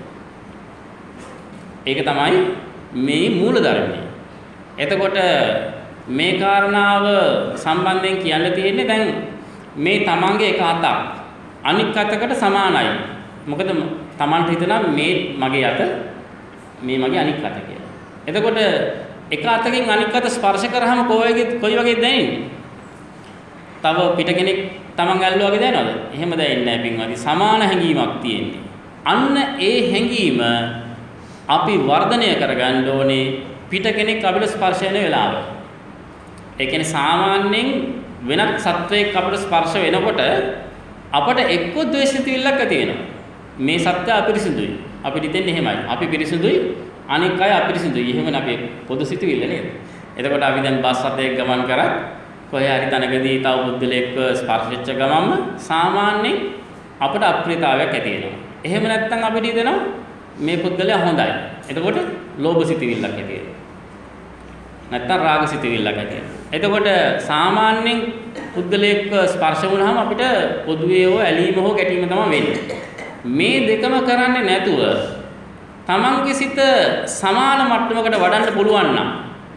ඒක තමයි මේ මූල ධර්මය. එතකොට මේ කාරණාව සම්බන්ධයෙන් කියන්න තියෙන්නේ දැන් මේ තමන්ගේ එක අතක් අනික් අතකට සමානයි. මොකද තමන්ට හිතනවා මේ මගේ අත මේ මගේ අනික් අත කියලා. එතකොට එක අතකින් අනික් අත ස්පර්ශ කරාම කොයි කොයි වගේ දැනෙන්නේ? තව පිට කෙනෙක් තමන් ඇල්ලුවා වගේ දැනනවද? එහෙම දැනෙන්නේ නැහැ පින්වත්නි. සමාන හැඟීමක් තියෙන්නේ. අන්න ඒ හැඟීම අපි වර්ධනය කරගන්න ඕනේ පිට කෙනෙක් අපිට ස්පර්ශ වෙන වෙලාවට. ඒ කියන්නේ සාමාන්‍යයෙන් වෙනත් සත්වයක් අපිට ස්පර්ශ වෙනකොට අපට එක්ක ද්වේෂිතවිල්ලක් ඇති වෙනවා. මේ සත්‍ය අපිරිසිදුයි. අපිට හිතෙන්නේ එහෙමයි. අපි පිරිසිදුයි අනික් අය අපිරිසිදුයි. එහෙමනේ අපි පොදු සිතුවිල්ල නේද? එතකොට අපි දැන් බස් රථයක ගමන් කරා කොහේ හරි තැනකදී තව බුද්ධලෙක්ව ස්පර්ශ වෙච්ච ගමන්ම සාමාන්‍යයෙන් අපට අප්‍රියතාවයක් ඇති වෙනවා. එහෙම නැත්නම් අපිට හිතෙනවා මේ පුද්ගලයා හොඳයි. එතකොට ලෝභ සිතුවිල්ලක් ඇති වෙනවා. නැත්නම් රාග සිතුවිල්ලක් ඇති වෙනවා. එතකොට සාමාන්‍යයෙන් පුද්ගලයෙක්ව ස්පර්ශ වුණාම අපිට පොදුවේ හෝ ඇලීම හෝ ගැටීම තමයි වෙන්නේ. මේ දෙකම කරන්නේ නැතුව තමන්ගේ සිත සමාන මට්ටමකට වඩන්න පුළුවන් නම්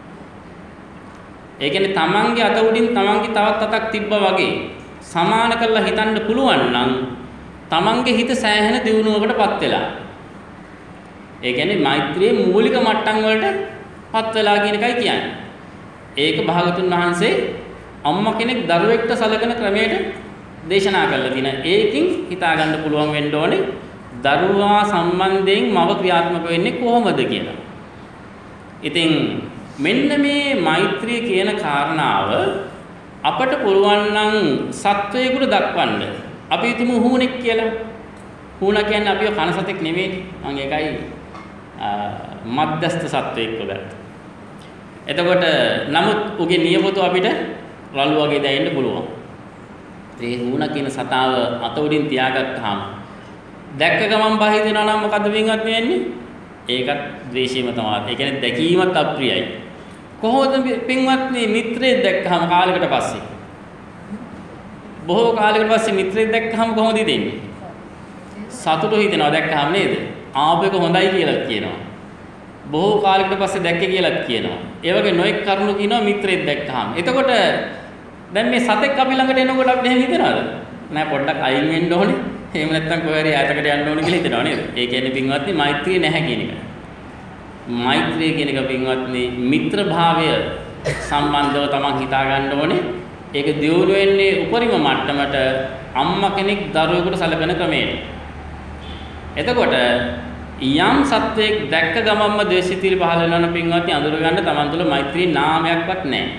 ඒ කියන්නේ තමන්ගේ අත උඩින් තමන්ගේ තවත් අතක් තිබ්බා වගේ සමාන කරලා හිතන්න පුළුවන් නම් තමන්ගේ හිත සෑහෙන දියුණුවකටපත් වෙලා. ඒ කියන්නේ මෛත්‍රියේ මූලික මට්ටම් වලටපත් වෙලා කියන එකයි කියන්නේ. ඒක භාගතුන් වහන්සේ අම්මා කෙනෙක් දරුවෙක්ට සලකන ක්‍රමයට දේශනා කරලා තියෙනවා. ඒකින් හිතා ගන්න පුළුවන් වෙන්න ඕනේ දරුවා සම්බන්ධයෙන් මව ක්‍රියාත්මක වෙන්නේ කොහොමද කියලා. ඉතින් මෙන්න මේ මෛත්‍රිය කියන කාරණාව අපට පුළුවන් නම් සත්වයකට දක්වන්න. අපි හිතමු හුණෙක් කියලා. හුණ කියන්නේ අපිව කන සතෙක් නෙමෙයි. මම ඒකයි මධ්‍යස්ථ සත්වයෙක්ව ගත්තා. එතකොට නමුත් උගේ නියපොතු අපිට රළු වගේ දැනෙන්න පුළුවන්. ඒ හුණ කියන සතාව අත උඩින් තියාගත්තාම දැක්ක ගමන් බහිදිනවා නම් මොකද වෙන්නේ වෙන්නේ? ඒකත් ද්වේෂයම තමයි. ඒ කියන්නේ දැකීමත් අප්‍රියයි. කොහොමද පින්වත්නි මිත්‍රයෙක් දැක්කම කාලයකට පස්සේ? බොහෝ කාලයකට පස්සේ මිත්‍රයෙක් දැක්කම කොහොමද හිතෙන්නේ? සතුටු හිතෙනවා දැක්කම නේද? ආපේක හොඳයි කියලා කියනවා. බොහෝ කාලයකට පස්සේ දැක්කේ කියලාත් කියනවා. ඒ වගේ නොඑක් කරුණු කියනවා මිත්‍රයෙක් දැක්කම. එතකොට දැන් මේ සතෙක් අපි ළඟට එනකොට අපිට එහෙම හිතනවද? නෑ පොඩ්ඩක් අයින් වෙන්න ඕනේ. එහෙම නැත්නම් කොහේ හරි ඈතකට යන්න ඕනේ කියලා හිතනවා නේද? ඒ කියන්නේ පින්වත්නි මෛත්‍රිය නැහැ කියන එක. මෛත්‍රිය කියන එක පින්වත්නි මිත්‍ර භාවය සම්බන්ධව තමන් හිතා ගන්න ඕනේ. ඒක දියුණු වෙන්නේ උපරිම මට්ටමට අම්මා කෙනෙක් දරුවෙකුට සැලකෙන ක්‍රමයට. එතකොට යම් සත්වයක් දැක්ක ගමන්ම ද්වේෂිතීල පහළ වෙනවනම් පින්වත්නි අඳුර ගන්න තමන් තුළ මෛත්‍රී නාමයක්වත් නැහැ.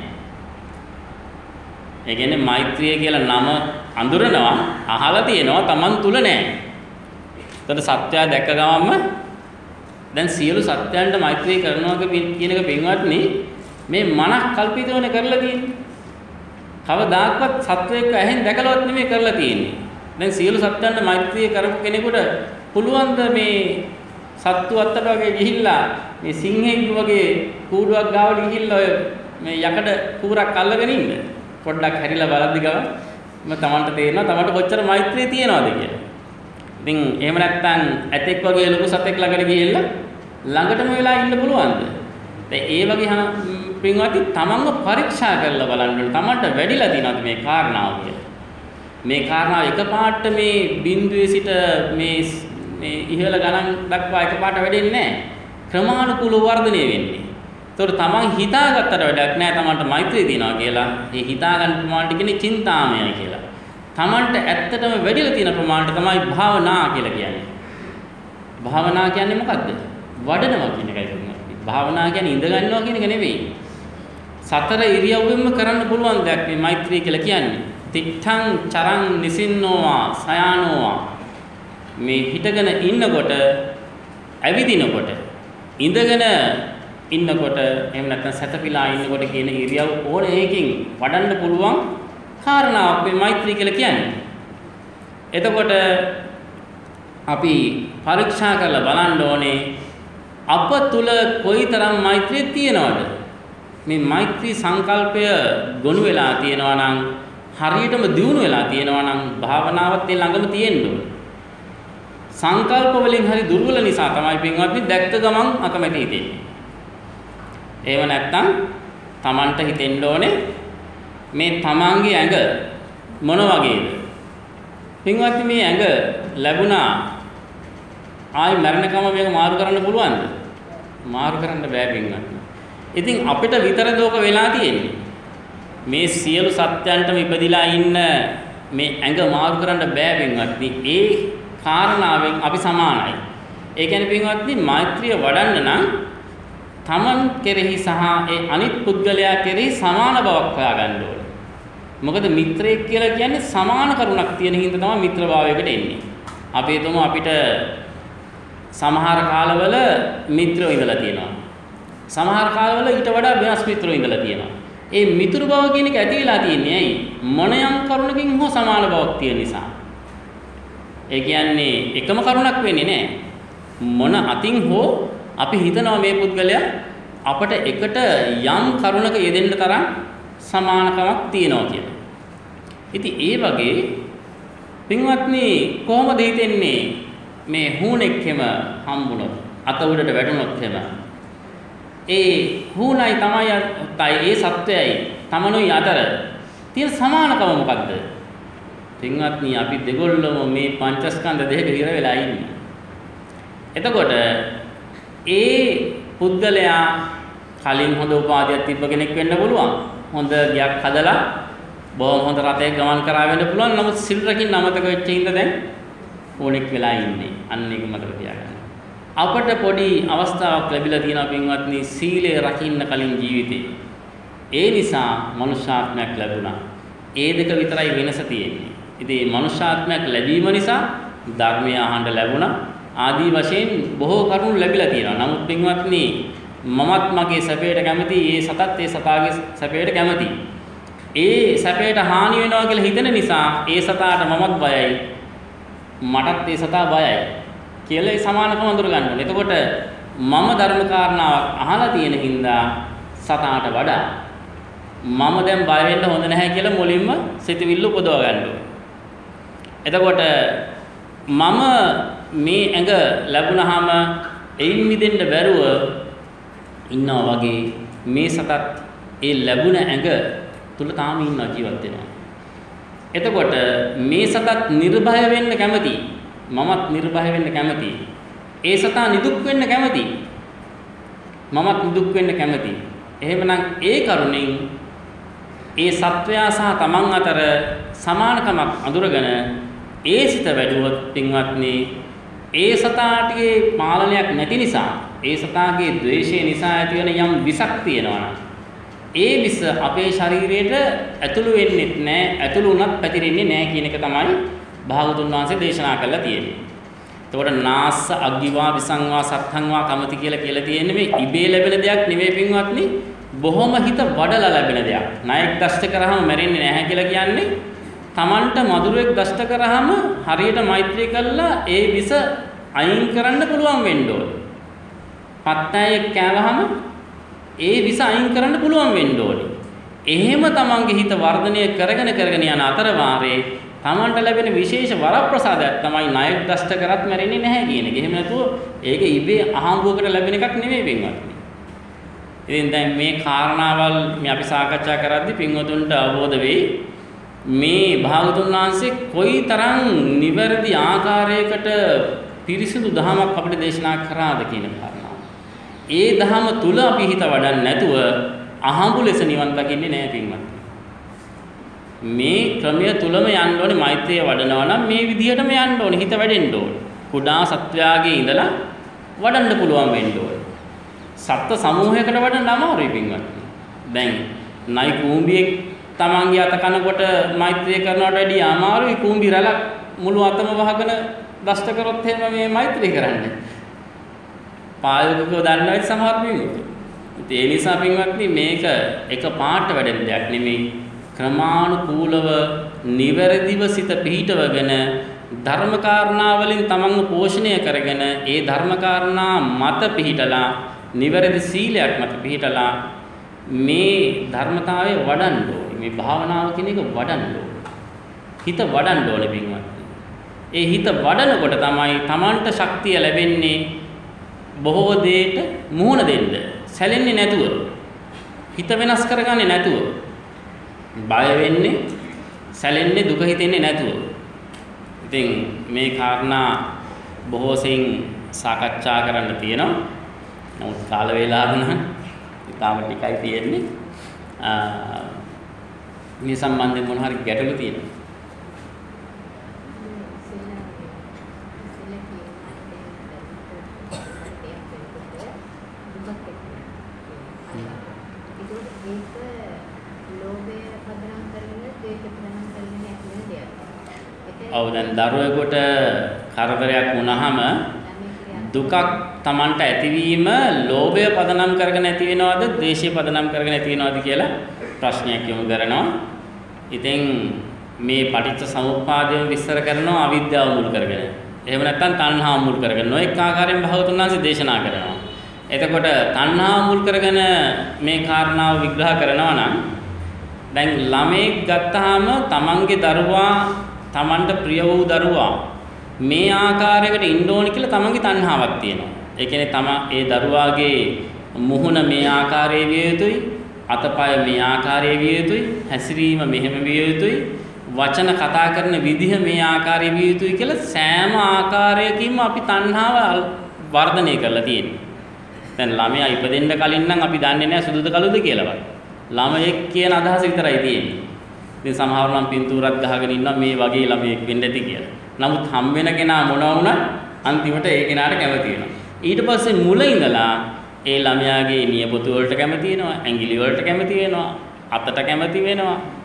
ඒ කියන්නේ මෛත්‍රිය කියලා නම අඳුරනවා අහලා තියෙනවා තමන් තුල නැහැ. එතකොට සත්‍යය දැක්ක ගමන්ම දැන් සියලු සත්‍යයන්ට මෛත්‍රී කරනවා කියන එක පින්වත්නි මේ මනක් කල්පිතවනේ කරලා තියෙන්නේ. කවදාකවත් සත්වයක ඇහෙන් දැකලවත් නෙමෙයි කරලා තියෙන්නේ. දැන් සියලු සත්‍යයන්ට මෛත්‍රී කරපු කෙනෙකුට පුළුවන් ද මේ සත්තු අත්තට වගේ ගිහිල්ලා මේ සිංහෙක් වගේ කූඩුවක් ගාවට ගිහිල්ලා ඔය මේ යකඩ කූරක් අල්ලගෙන ඉන්න. පොඩ්ඩක් හැරිලා බලද්දි ගම මම තමන්ට තේරෙනවා තමන්ට කොච්චර මෛත්‍රිය තියනවද කියලා. ඉතින් එහෙම නැත්නම් ඇතෙක් වගේ ලොකු සතෙක් ළඟට ගිහිල්ලා ළඟටම වෙලා ඉන්න පුළුවන්ද? දැන් ඒ වගේ පින්වත්නි තමන්ව පරීක්ෂා කරලා බලන්න ඕනේ. තමන්ට වැඩිලා තියෙනවද මේ කාරණාව කියලා. මේ කාරණාව එකපාරට මේ බිඳුවේ සිට මේ මේ ඉහළ ගණන් දක්වා එකපාරට වැඩෙන්නේ නැහැ. ක්‍රමානුකූලව වර්ධනය වෙන්නේ. ඒතකොට තමන් හිතාගත්තට වැඩක් නැහැ තමන්ට මෛත්‍රිය තියනවා කියලා. ඒ හිතා ගන්න ප්‍රමාණයට කියන්නේ චින්තාමයයි කියලා. තමන්ට ඇත්තටම වැඩිලා තියෙන ප්‍රමාණයට තමයි භාවනා කියලා කියන්නේ. භාවනා කියන්නේ මොකද්ද? වඩනවා කියන එකයි කියන්නේ. භාවනා කියන්නේ ඉඳ ගන්නවා කියන එක නෙවෙයි. සතර ඉරියව්වෙන්ම කරන්න පුළුවන් දෙයක් මේ මෛත්‍රිය කියලා කියන්නේ. තිත්තං චරං නිසින්නෝවා සයානෝවා මේ හිටගෙන ඉන්නකොට ඇවිදිනකොට ඉඳගෙන ඉන්නකොට එහෙම නැත්නම් සැතපීලා ඉන්නකොට කියන ඉරියව් ඕන එකකින් වඩන්න පුළුවන් කාරණාවක් මේ මෛත්‍රී කියලා කියන්නේ. එතකොට අපි පරීක්ෂා කරලා බලන්න ඕනේ අප තුල කොයිතරම් මෛත්‍රිය තියෙනවද? මේ මෛත්‍රී සංකල්පය ගොනු වෙලා තියෙනවා නම් හරියටම දියුණු වෙලා තියෙනවා නම් භාවනාවත් ඒ ළඟම තියෙන්න ඕනේ. සංකල්ප වලින් හරි දුර්වල නිසා තමයි පින්වත්නි දැක්ක ගමන් අකමැති හිතෙන්නේ. එහෙම නැත්නම් Tamanට හිතෙන්න ඕනේ මේ තමන්ගේ ඇඟ මොන වගේද? පින්වත්නි මේ ඇඟ ලැබුණා ආයි මරණකම මේක මාරු කරන්න පුළුවන්ද? මාරු කරන්න බෑ පින්වත්නි. ඉතින් අපිට විතර දෝක වෙලා තියෙන්නේ මේ සියලු සත්‍යයන්ටම ඉපදිලා ඉන්න මේ ඇඟ මාරු කරන්න බෑ පින්වත්නි. ඒ කාරණාවෙන් අපි සමානයි. ඒ කියන්නේ පින්වත්නි මෛත්‍රිය වඩන්න නම් තමන් කෙරෙහි සහ ඒ අනිත් පුද්ගලයා කෙරෙහි සමාන බවක් හොයාගන්න ඕනේ. මොකද මිත්‍රයෙක් කියලා කියන්නේ සමාන කරුණක් තියෙන හින්දා තමයි මිත්‍රභාවයකට එන්නේ. අපි හිතමු අපිට සමහර කාලවල මිත්‍රයෝ ඉඳලා තියෙනවා. සමහර කාලවල ඊට වඩා වෙනස් මිත්‍රයෝ ඉඳලා තියෙනවා. ඒ මිතුරු බව කියන එක ඇති වෙලා තියෙන්නේ ඇයි? මොනයම් කරුණකින් හෝ සමාන බවක් තියෙන නිසා. ඒ කියන්නේ එකම කරුණක් වෙන්නේ නැහැ. මොන අතින් හෝ අපි හිතනවා මේ පුද්ගලයා අපට එකට යම් කරුණක යෙදෙන්න තරම් සමානකමක් තියෙනවා කියලා. ඉතින් ඒ වගේ පින්වත්නි කොහොමද හිතෙන්නේ මේ හුණෙක් හැම හම්බුනොත් අත උඩට වැටුනොත් හැම ඒ හුණයි තමයි තයි ඒ සත්‍යයයි තමනුයි අතර තියෙන සමානකම මොකද්ද? පින්වත්නි අපි දෙගොල්ලම මේ පංචස්කන්ධ දෙක හිර වෙලා ඉන්නේ. එතකොට ඒ පුද්ගලයා කලින් හොඳ උපාධියක් තිබ්බ කෙනෙක් වෙන්න පුළුවන්. හොඳ ගයක් හදලා බොහොම හොඳ රටේ ගමන් කරා වෙන්න පුළුවන්. නමුත් සිල් රකින්න අමතක වෙච්ච හින්දා දැන් ඕනෙක් වෙලා ඉන්නේ. අන්න ඒක මතක තියාගන්න. අපට පොඩි අවස්ථාවක් ලැබිලා තියෙනවා පින්වත්නි සීලය රකින්න කලින් ජීවිතේ. ඒ නිසා මනුෂ්‍යාත්මයක් ලැබුණා. ඒ දෙක විතරයි වෙනස තියෙන්නේ. ඉතින් මනුෂ්‍යාත්මයක් ලැබීම නිසා ධර්මය අහන්න ලැබුණා. ආදී වශයෙන් බොහෝ කරුණු ලැබිලා තියෙනවා. නමුත් පින්වත්නි මමත් මගේ සැපයට කැමති, ඒ සතත් ඒ සතාගේ සැපයට කැමති. ඒ සැපයට හානි වෙනවා කියලා හිතන නිසා ඒ සතාට මමත් බයයි. මටත් ඒ සතා බයයි කියලා ඒ සමානකම අඳුර ගන්න ඕනේ. එතකොට මම ධර්ම කාරණාවක් අහලා තියෙන හින්දා සතාට වඩා මම දැන් බය වෙන්න හොඳ නැහැ කියලා මුලින්ම සිතවිල්ල උපදව ගන්න ඕනේ. එතකොට මම මේ ඇඟ ලැබුණාම එයින් මිදෙන්න බැරුව ඉන්නවා වගේ මේ සතත් ඒ ලැබුණ ඇඟ තුල තාම ඉන්න ජීවත් වෙනවා. එතකොට මේ සතත් නිර්භය වෙන්න කැමති. මමත් නිර්භය වෙන්න කැමති. ඒ සතා නිදුක් වෙන්න කැමති. මමත් නිදුක් වෙන්න කැමති. එහෙමනම් ඒ කරුණෙන් ඒ සත්වයා සහ තමන් අතර සමානකමක් අඳුරගෙන ඒ සිත වැඩුවොත් පින්වත්නි ඒ සතාටගේ පාලනයක් නැති නිසා ඒ සතාගේ ද්වේෂය නිසා ඇති වෙන යම් විසක් තියෙනවා ඒ විස අපේ ශරීරයට ඇතුළු වෙන්නේ නැහැ ඇතුළු වුණත් පැතිරෙන්නේ නැහැ කියන එක තමයි භාගතුන් වහන්සේ දේශනා කළා තියෙන්නේ. එතකොට නාස්ස අග්ගිවා විසංවා සත්ථංවා කමති කියලා කියලා තියෙන්නේ මේ ඉබේ ලැබෙන දෙයක් නෙවෙයි පින්වත්නි බොහොම හිත වඩලා ලැබෙන දෙයක්. ණයෙක් දෂ්ට කරාම මැරෙන්නේ නැහැ කියලා කියන්නේ තමන්ට මధుරෙක් දෂ්ට කරාම හරියට මෛත්‍රී කළා ඒ විස අයින් කරන්න පුළුවන් වෙන්න ඕනේ. පත්තෑයෙක් කෑවහම ඒ විස අයින් කරන්න පුළුවන් වෙන්න ඕනේ. එහෙම තමන්ගේ හිත වර්ධනය කරගෙන කරගෙන යන අතර වාරේ තමන්ට ලැබෙන විශේෂ වරප්‍රසාදයක් තමයි ණයෙක් දෂ්ට කරත් මැරෙන්නේ නැහැ කියන එක. එහෙම නැතුව ඒක ඉබේ අහඹුවකට ලැබෙන එකක් නෙමෙයි පින්වත්නි. ඉතින් දැන් මේ කාරණාවල් මේ අපි සාකච්ඡා කරද්දී පින්වතුන්ට අවබෝධ වෙයි මේ භාගතුන් වහන්සේ කොයිතරම් නිවැරදි ආකාරයකට පිරිසිදු දහමක් අපිට දේශනා කරාද කියන කාරණාව. ඒ දහම තුල අපි හිත වඩන්නේ නැතුව අහඹු ලෙස නිවන් දකින්නේ නැහැ පින්වත්නි. මේ ක්‍රමය තුලම යන්න ඕනේ මෛත්‍රිය වඩනවා නම් මේ විදිහටම යන්න ඕනේ හිත වැඩෙන්න ඕනේ. කුඩා සත්වයාගේ ඉඳලා වඩන්න පුළුවන් වෙන්න ඕනේ. සත්ත්ව සමූහයකට වඩන්න අමාරුයි පින්වත්නි. දැන් නයි කූඹියෙක් තමන්ගේ අත කනකොට මෛත්‍රිය කරනවට වැඩිය අමාරුයි කූඹි රැලක් මුළු අතම වහගෙන දෂ්ට කරොත් එහෙම මේ මෛත්‍රිය කරන්නේ. පායෝගිකව දන්නවයි සමහර පින්වතුන්. ඒ නිසා පින්වත්නි මේක එක පාට වැඩෙන දෙයක් නෙමෙයි. ක්‍රමානුකූලව නිවැරදිව සිත පිහිටවගෙන ධර්ම කාරණා වලින් තමන්ව පෝෂණය කරගෙන ඒ ධර්ම කාරණා මත පිහිටලා නිවැරදි සීලයක් මත පිහිටලා මේ ධර්මතාවය වඩන්න ඕනේ. මේ භාවනාව කියන එක වඩන්න ඕනේ. හිත වඩන්න ඕනේ පින්වත්නි. ඒ හිත වඩනකොට තමයි තමන්ට ශක්තිය ලැබෙන්නේ බොහෝ දේට මුහුණ දෙන්න. සැලෙන්නේ නැතුව. හිත වෙනස් කරගන්නේ නැතුව. බය වෙන්නේ, සැලෙන්නේ, දුක හිතෙන්නේ නැතුව. ඉතින් මේ කාරණා බොහෝ සෙයින් සාකච්ඡා කරන්න තියෙනවා. නමුත් කාල වේලාව නම් තාම ටිකයි තියෙන්නේ. මේ සම්බන්ධයෙන් මොන හරි ගැටලු තියෙනවා. ඔව් දැන් දරුවෙකුට කරදරයක් වුණාම දුකක් Tamanට ඇතිවීම ලෝභය පදනම් කරගෙන ඇති වෙනවද ද්වේෂය පදනම් කරගෙන ඇති වෙනවද කියලා ප්‍රශ්නයක් යොමු කරනවා. ඉතින් මේ පටිච්ච සමුප්පාදය විස්තර කරනවා අවිද්‍යාව මුල් කරගෙන. එහෙම නැත්නම් තණ්හාව මුල් කරගෙන නොඑක ආකාරයෙන් භාගතුන් වහන්සේ දේශනා කරනවා. එතකොට තණ්හාව මුල් කරගෙන මේ කාරණාව විග්‍රහ කරනවා නම් දැන් ළමෙක් ගත්තාම Tamanගේ දරුවා තමන්ට ප්‍රිය වූ දරුවා මේ ආකාරයකට ඉන්න ඕන කියලා තමන්ගේ තණ්හාවක් තියෙනවා. ඒ කියන්නේ තම ඒ දරුවාගේ මුහුණ මේ ආකාරයේ විය යුතුයි, අතපය මේ ආකාරයේ විය යුතුයි, හැසිරීම මෙහෙම විය යුතුයි, වචන කතා කරන විදිහ මේ ආකාරයේ විය යුතුයි කියලා සෑම ආකාරයකින්ම අපි තණ්හාව වර්ධනය කරලා තියෙනවා. දැන් ළමයා ඉපදෙන්න කලින් නම් අපි දන්නේ නැහැ සුදුද කළුද කියලාවත්. ළමයෙක් කියන අදහස විතරයි තියෙන්නේ. ඉතින් සමහරව නම් පින්තූරක් ගහගෙන ඉන්නවා මේ වගේ ළමයෙක් වෙන්න ඇති කියලා. නමුත් හම් වෙන කෙනා මොනවා වුණත් අන්තිමට ඒ කෙනාට කැමති වෙනවා. ඊට පස්සේ මුල ඉඳලා ඒ ළමයාගේ නියපොතු වලට කැමති වෙනවා, ඇඟිලි වලට කැමති වෙනවා, අතට කැමති වෙනවා,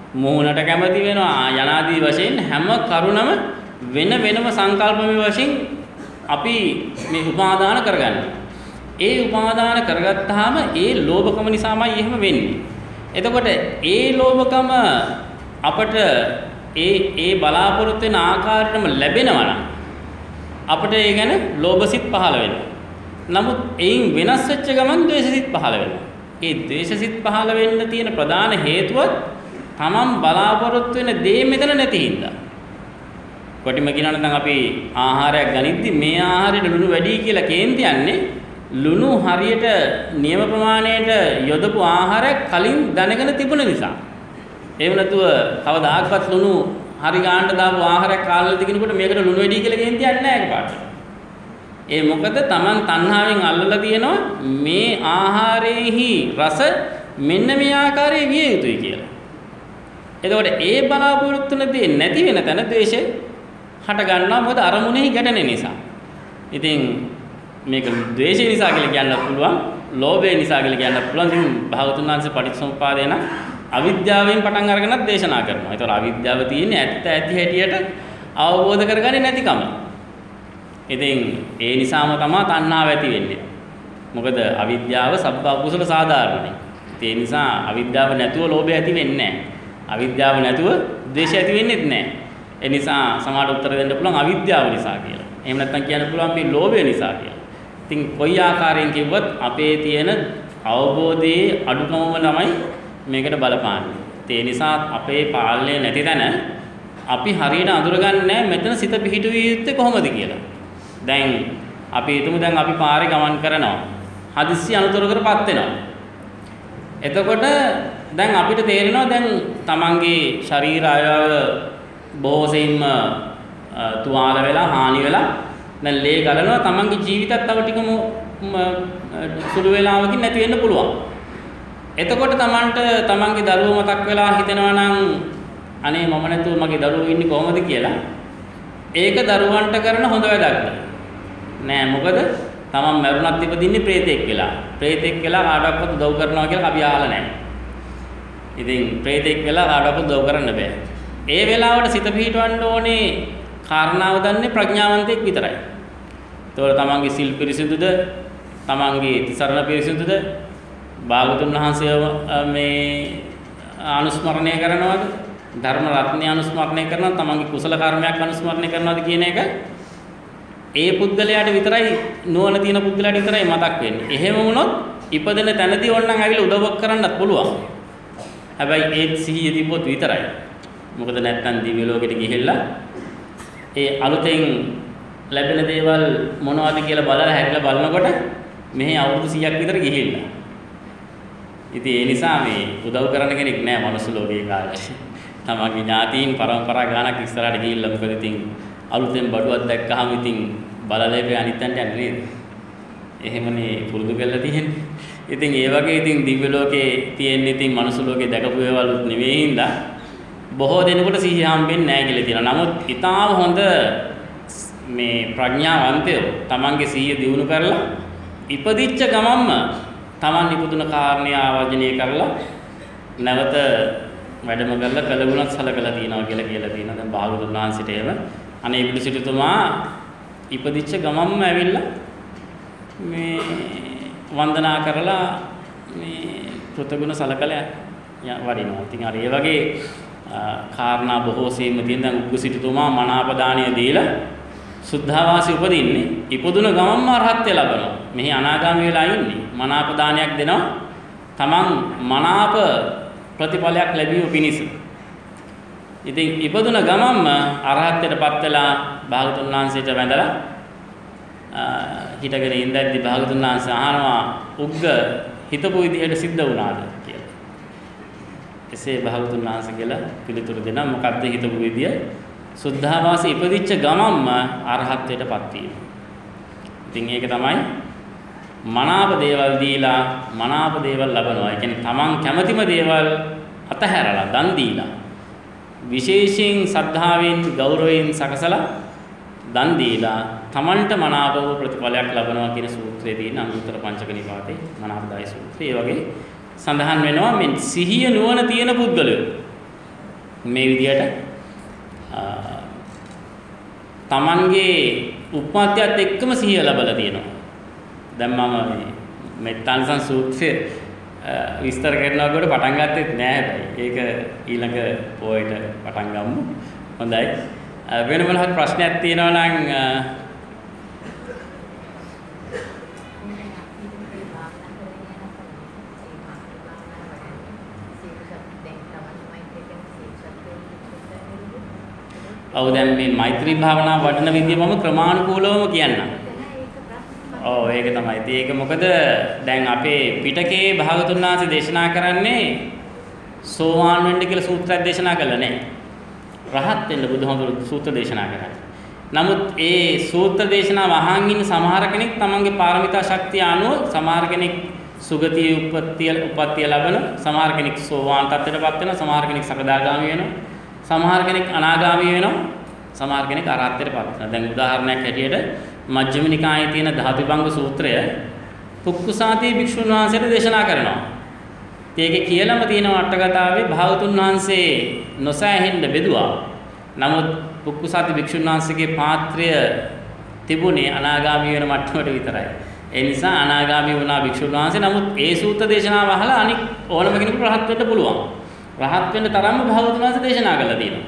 මෝහනට කැමති වෙනවා යනාදී වශයෙන් හැම කරුණම වෙන වෙනම සංකල්පමය වශයෙන් අපි මේ උපාදාන කරගන්නවා. ඒ උපාදාන කරගත්තාම ඒ ලෝභකම නිසාමයි එහෙම වෙන්නේ. එතකොට ඒ ලෝභකම අපට ඒ ඒ බලාපොරොත්තු වෙන ආකාරයටම ලැබෙනවා නම් අපිට ඒ ගැන ලෝභසිත පහළ වෙනවා. නමුත් එයින් වෙනස් වෙච්ච ගමන් ද්වේෂසිත පහළ වෙනවා. ඒ ද්වේෂසිත පහළ වෙන්න තියෙන ප්‍රධාන හේතුව තමන් බලාපොරොත්තු වෙන දේ මෙතන නැති හින්දා. කොටිම කියනවා නම් අපි ආහාරයක් ගනිද්දි මේ ආහාරයට ලුණු වැඩි කියලා කේන්ති යන්නේ ලුණු හරියට නියම ප්‍රමාණයට යොදපු ආහාරයක් කලින් දැනගෙන තිබුණ නිසා. එහෙම නැතුව කවදාකවත් ලුණු හරි ගන්නට දාපු ආහාරයක් කාලෙදි කිනකොට මේකට ලුණු වැඩි කියලා කේන්ති යන්නේ නැහැ එකපාරට. ඒ මොකද Taman තණ්හාවෙන් අල්ලලා තියෙනවා මේ ආහාරයේහි රස මෙන්න මේ ආකාරයේ විය යුතුයි කියලා. එතකොට ඒ බලාපොරොත්තු නැති නැති වෙන තැන ද්වේෂය හට ගන්නවා මොකද අරමුණෙහි ගැටෙන නිසා. ඉතින් මේක ද්වේෂය නිසා කියලා කියන්න පුළුවන්, ලෝභය නිසා කියලා කියන්න පුළුවන්. ඉතින් භාගතුන් වහන්සේ පටිච්චසමුප්පාදේ නම් අවිද්‍යාවෙන් පටන් අරගෙනත් දේශනා කරනවා. ඒතකොට අවිද්‍යාව තියෙන්නේ ඇත්ත ඇති හැටියට අවබෝධ කරගන්නේ නැතිකම. ඉතින් ඒ නිසාම තමයි තණ්හාව ඇති වෙන්නේ. මොකද අවිද්‍යාව සබ්බ අකුසල සාධාරණයි. ඒ නිසා අවිද්‍යාව නැතුව ලෝභය ඇති වෙන්නේ නැහැ. අවිද්‍යාව නැතුව ද්වේෂය ඇති වෙන්නේත් නැහැ. ඒ නිසා සමහරට උත්තර දෙන්න පුළුවන් අවිද්‍යාව නිසා කියලා. එහෙම නැත්නම් කියන්න පුළුවන් මේ ලෝභය නිසා කියලා. ඉතින් කොයි ආකාරයෙන් කිව්වත් අපේ තියෙන අවබෝධයේ අඩුකමම තමයි මේකට බලපාන්නේ. ඒ නිසා අපේ පාලනය නැති තැන අපි හරියට අඳුරගන්නේ නැහැ මෙතන සිත පිහිටුවිය යුත්තේ කොහොමද කියලා. දැන් අපි හිතමු දැන් අපි පාරේ ගමන් කරනවා. හදිස්සි අනුතරකටපත් වෙනවා. එතකොට දැන් අපිට තේරෙනවා දැන් තමන්ගේ ශරීර අයව බොහෝ සෙයින්ම තුවාල වෙලා හානි වෙලා දැන් ලේ ගලනවා තමන්ගේ ජීවිතත් තව ටිකම සුළු වේලාවකින් නැති වෙන්න පුළුවන්. එතකොට තමන්ට තමන්ගේ දරුවෝ මතක් වෙලා හිතෙනවා නම් අනේ මම නැතුව මගේ දරුවෝ ඉන්නේ කොහොමද කියලා. ඒක දරුවන්ට කරන හොඳ වැඩක්ද? නෑ මොකද තමන් මරුණත් ඉපදින්නේ ප්‍රේතෙක් වෙලා. ප්‍රේතෙක් වෙලා කාටවත් උදව් කරනවා කියලා අපි අහලා නෑ. ඉතින් ප්‍රේතෙක් වෙලා කාටවත් උදව් කරන්න බෑ. ඒ වෙලාවට සිත පිහිටවන්න ඕනේ කාරණාව දන්නේ ප්‍රඥාවන්තයෙක් විතරයි. ඒතකොට තමන්ගේ සිල් පිරිසිදුද? තමන්ගේ තිසරණ පිරිසිදුද? භාගතුන් වහන්සේ මේ අනුස්මරණය කරනවද? ධර්ම රත්නය අනුස්මරණය කරනවද? තමන්ගේ කුසල කර්මයක් අනුස්මරණය කරනවද කියන එක ඒ පුද්ගලයාට විතරයි නුවණ තියෙන පුද්ගලයාට විතරයි මතක් වෙන්නේ. එහෙම වුණොත් ඉපදෙන තැනදී ඕනනම් ඇවිල්ලා උදව්වක් කරන්නත් පුළුවන්. හැබැයි ඒත් සිහිය තිබ්බොත් විතරයි. මොකද නැත්තම් දිව්‍ය ලෝකෙට ගිහිල්ලා ඒ අලුතෙන් ලැබෙන දේවල් මොනවද කියලා බලලා හැරිලා බලනකොට මෙහි අවුරුදු සීයක් විතර ගිහිල්ලා. ඉතින් ඒ නිසා මේ උදව් කරන්න කෙනෙක් නැහැ මනුස්ස ලෝකේ කාලේ. තමන්ගේ ඥාතීන් පරම්පරා ගානක් ඉස්සරහට ගිහිල්ලා මොකද ඉතින් අලුතෙන් බඩුවක් දැක්කහම ඉතින් බලලේපේ අනිත් තැනට යන්නේ නේද? එහෙමනේ පුරුදු කරලා තියෙන්නේ. ඉතින් ඒ වගේ ඉතින් දිව්‍ය ලෝකේ තියෙන ඉතින් මනුස්ස ලෝකේ දැකපු ඒවලුත් නෙවෙයි හින්දා බොහෝ දෙනෙකුට සිහිය හම්බෙන්නේ නැහැ කියලා තියෙනවා. නමුත් ඊටාම හොඳ මේ ප්‍රඥාවන්තයෝ තමන්ගේ සිහිය දියුණු කරලා ඉපදිච්ච ගමන්ම තමන් ඉපදුන කාරණේ ආවර්ජනය කරලා නැවත වැඩම කරලා කළගුණත් සලකලා තියනවා කියලා කියලා තියෙනවා. දැන් භාගතුන් වහන්සේට එහෙම අනේ බුදු සිටුතුමා ඉපදිච්ච ගමන්ම ඇවිල්ලා මේ වන්දනා කරලා මේ කෘතගුණ සලකලා වඩිනවා. ඉතින් අර ඒ වගේ කාරණා බොහෝ සෙයින්ම තියෙන දැන් උග්ග සිටුතුමා මනාපදානය දීලා සුද්ධාවාසී උපදින්නේ ඉපදුන ගමන්ම අරහත්ත්වය ලබනවා. මෙහි අනාගාමී වෙලා ඉන්නේ. මනාපදානයක් දෙනවා. තමන් මනාප ප්‍රතිඵලයක් ලැබීම පිණිස. ඉතින් ඉපදුන ගමන්ම අරහත්ත්වයටපත් වෙලා භාගතුන් වහන්සේට වැඳලා හිටගෙන ඉඳද්දි භාගතුන් වහන්සේ අහනවා උග්ග හිතපු විදිහට සිද්ධ වුණාද කියලා. එසේ භාගතුන් වහන්සේ කියලා පිළිතුරු දෙනවා මොකද්ද හිතපු විදිය? සුද්ධාවාසී ඉපදිච්ච ගමන්ම අරහත්ත්වයටපත් වීම. ඉතින් ඒක තමයි මනාප දේවල් දීලා මනාප දේවල් ලබනවා. ඒ කියන්නේ තමන් කැමතිම දේවල් අතහැරලා දන් දීලා විශේෂයෙන් ශ්‍රද්ධාවෙන් ගෞරවයෙන් සකසලා දන් දීලා තමන්ට මනාප වූ ප්‍රතිඵලයක් ලබනවා කියන සූත්‍රයේ තියෙන අනුත්තර පංචක නිපාතේ මනාපදායි සූත්‍රය. ඒ වගේ සඳහන් වෙනවා මේ සිහිය නුවණ තියෙන පුද්ගලයෝ මේ විදියට තමන්ගේ උපමාත්‍යත් එක්කම සිහිය ලැබලා තියෙනවා. දැන් මම මේ මෙත්තානිසං සූත්‍රය විස්තර කරනකොට පටන් ගත්තෙත් නෑ හැබැයි. ඒක ඊළඟ පොයට පටන් ගමු. හොඳයි. වෙන මොනවාක් ප්‍රශ්නයක් තියෙනවා නම් ඔව් දැන් මේ මෛත්‍රී භාවනාව වඩන විදිය මම ක්‍රමානුකූලවම කියන්නම්. ඔව් ඒක තමයි. ඒක මොකද දැන් අපේ පිටකේ භාගතුන් වහන්සේ දේශනා කරන්නේ සෝවාන් වෙන්න කියලා සූත්‍රයක් දේශනා කළා නෑ. රහත් වෙන්න බුදුහාමුදුරුවෝ සූත්‍ර දේශනා කරන්නේ. නමුත් ඒ සූත්‍ර දේශනාව අහන් ඉන්න සමහර කෙනෙක් තමන්ගේ පාරමිතා ශක්තිය අනුව සමහර කෙනෙක් සුගතිය උප්පත්තිය උප්පත්තිය ලබන, සමහර කෙනෙක් සෝවාන් තත්ත්වයටපත් වෙනවා, සමහර කෙනෙක් සකදාගාමි වෙනවා, සමහර කෙනෙක් අනාගාමි වෙනවා, සමහර කෙනෙක් අරහත්ත්වයටපත් වෙනවා. දැන් උදාහරණයක් හැටියට මජ්ක්‍ධිම නිකායේ තියෙන ධාතුභංග සූත්‍රය පුක්කුසාති භික්ෂුන් වහන්සේට දේශනා කරනවා. ඒකේ කියලාම තියෙනවා අටකතාවේ භාගතුන් වහන්සේ නොසෑහෙන්න බෙදුවා. නමුත් පුක්කුසාති භික්ෂුන් වහන්සේගේ පාත්‍රය තිබුණේ අනාගාමී වෙන මට්ටමට විතරයි. ඒ නිසා අනාගාමී වුණා භික්ෂුන් වහන්සේ. නමුත් ඒ සූත්‍ර දේශනාව අහලා අනික් ඕනම කෙනෙකුට රහත් වෙන්න පුළුවන්. රහත් වෙන්න තරම්ම භාගතුන් වහන්සේ දේශනා කළා තියෙනවා.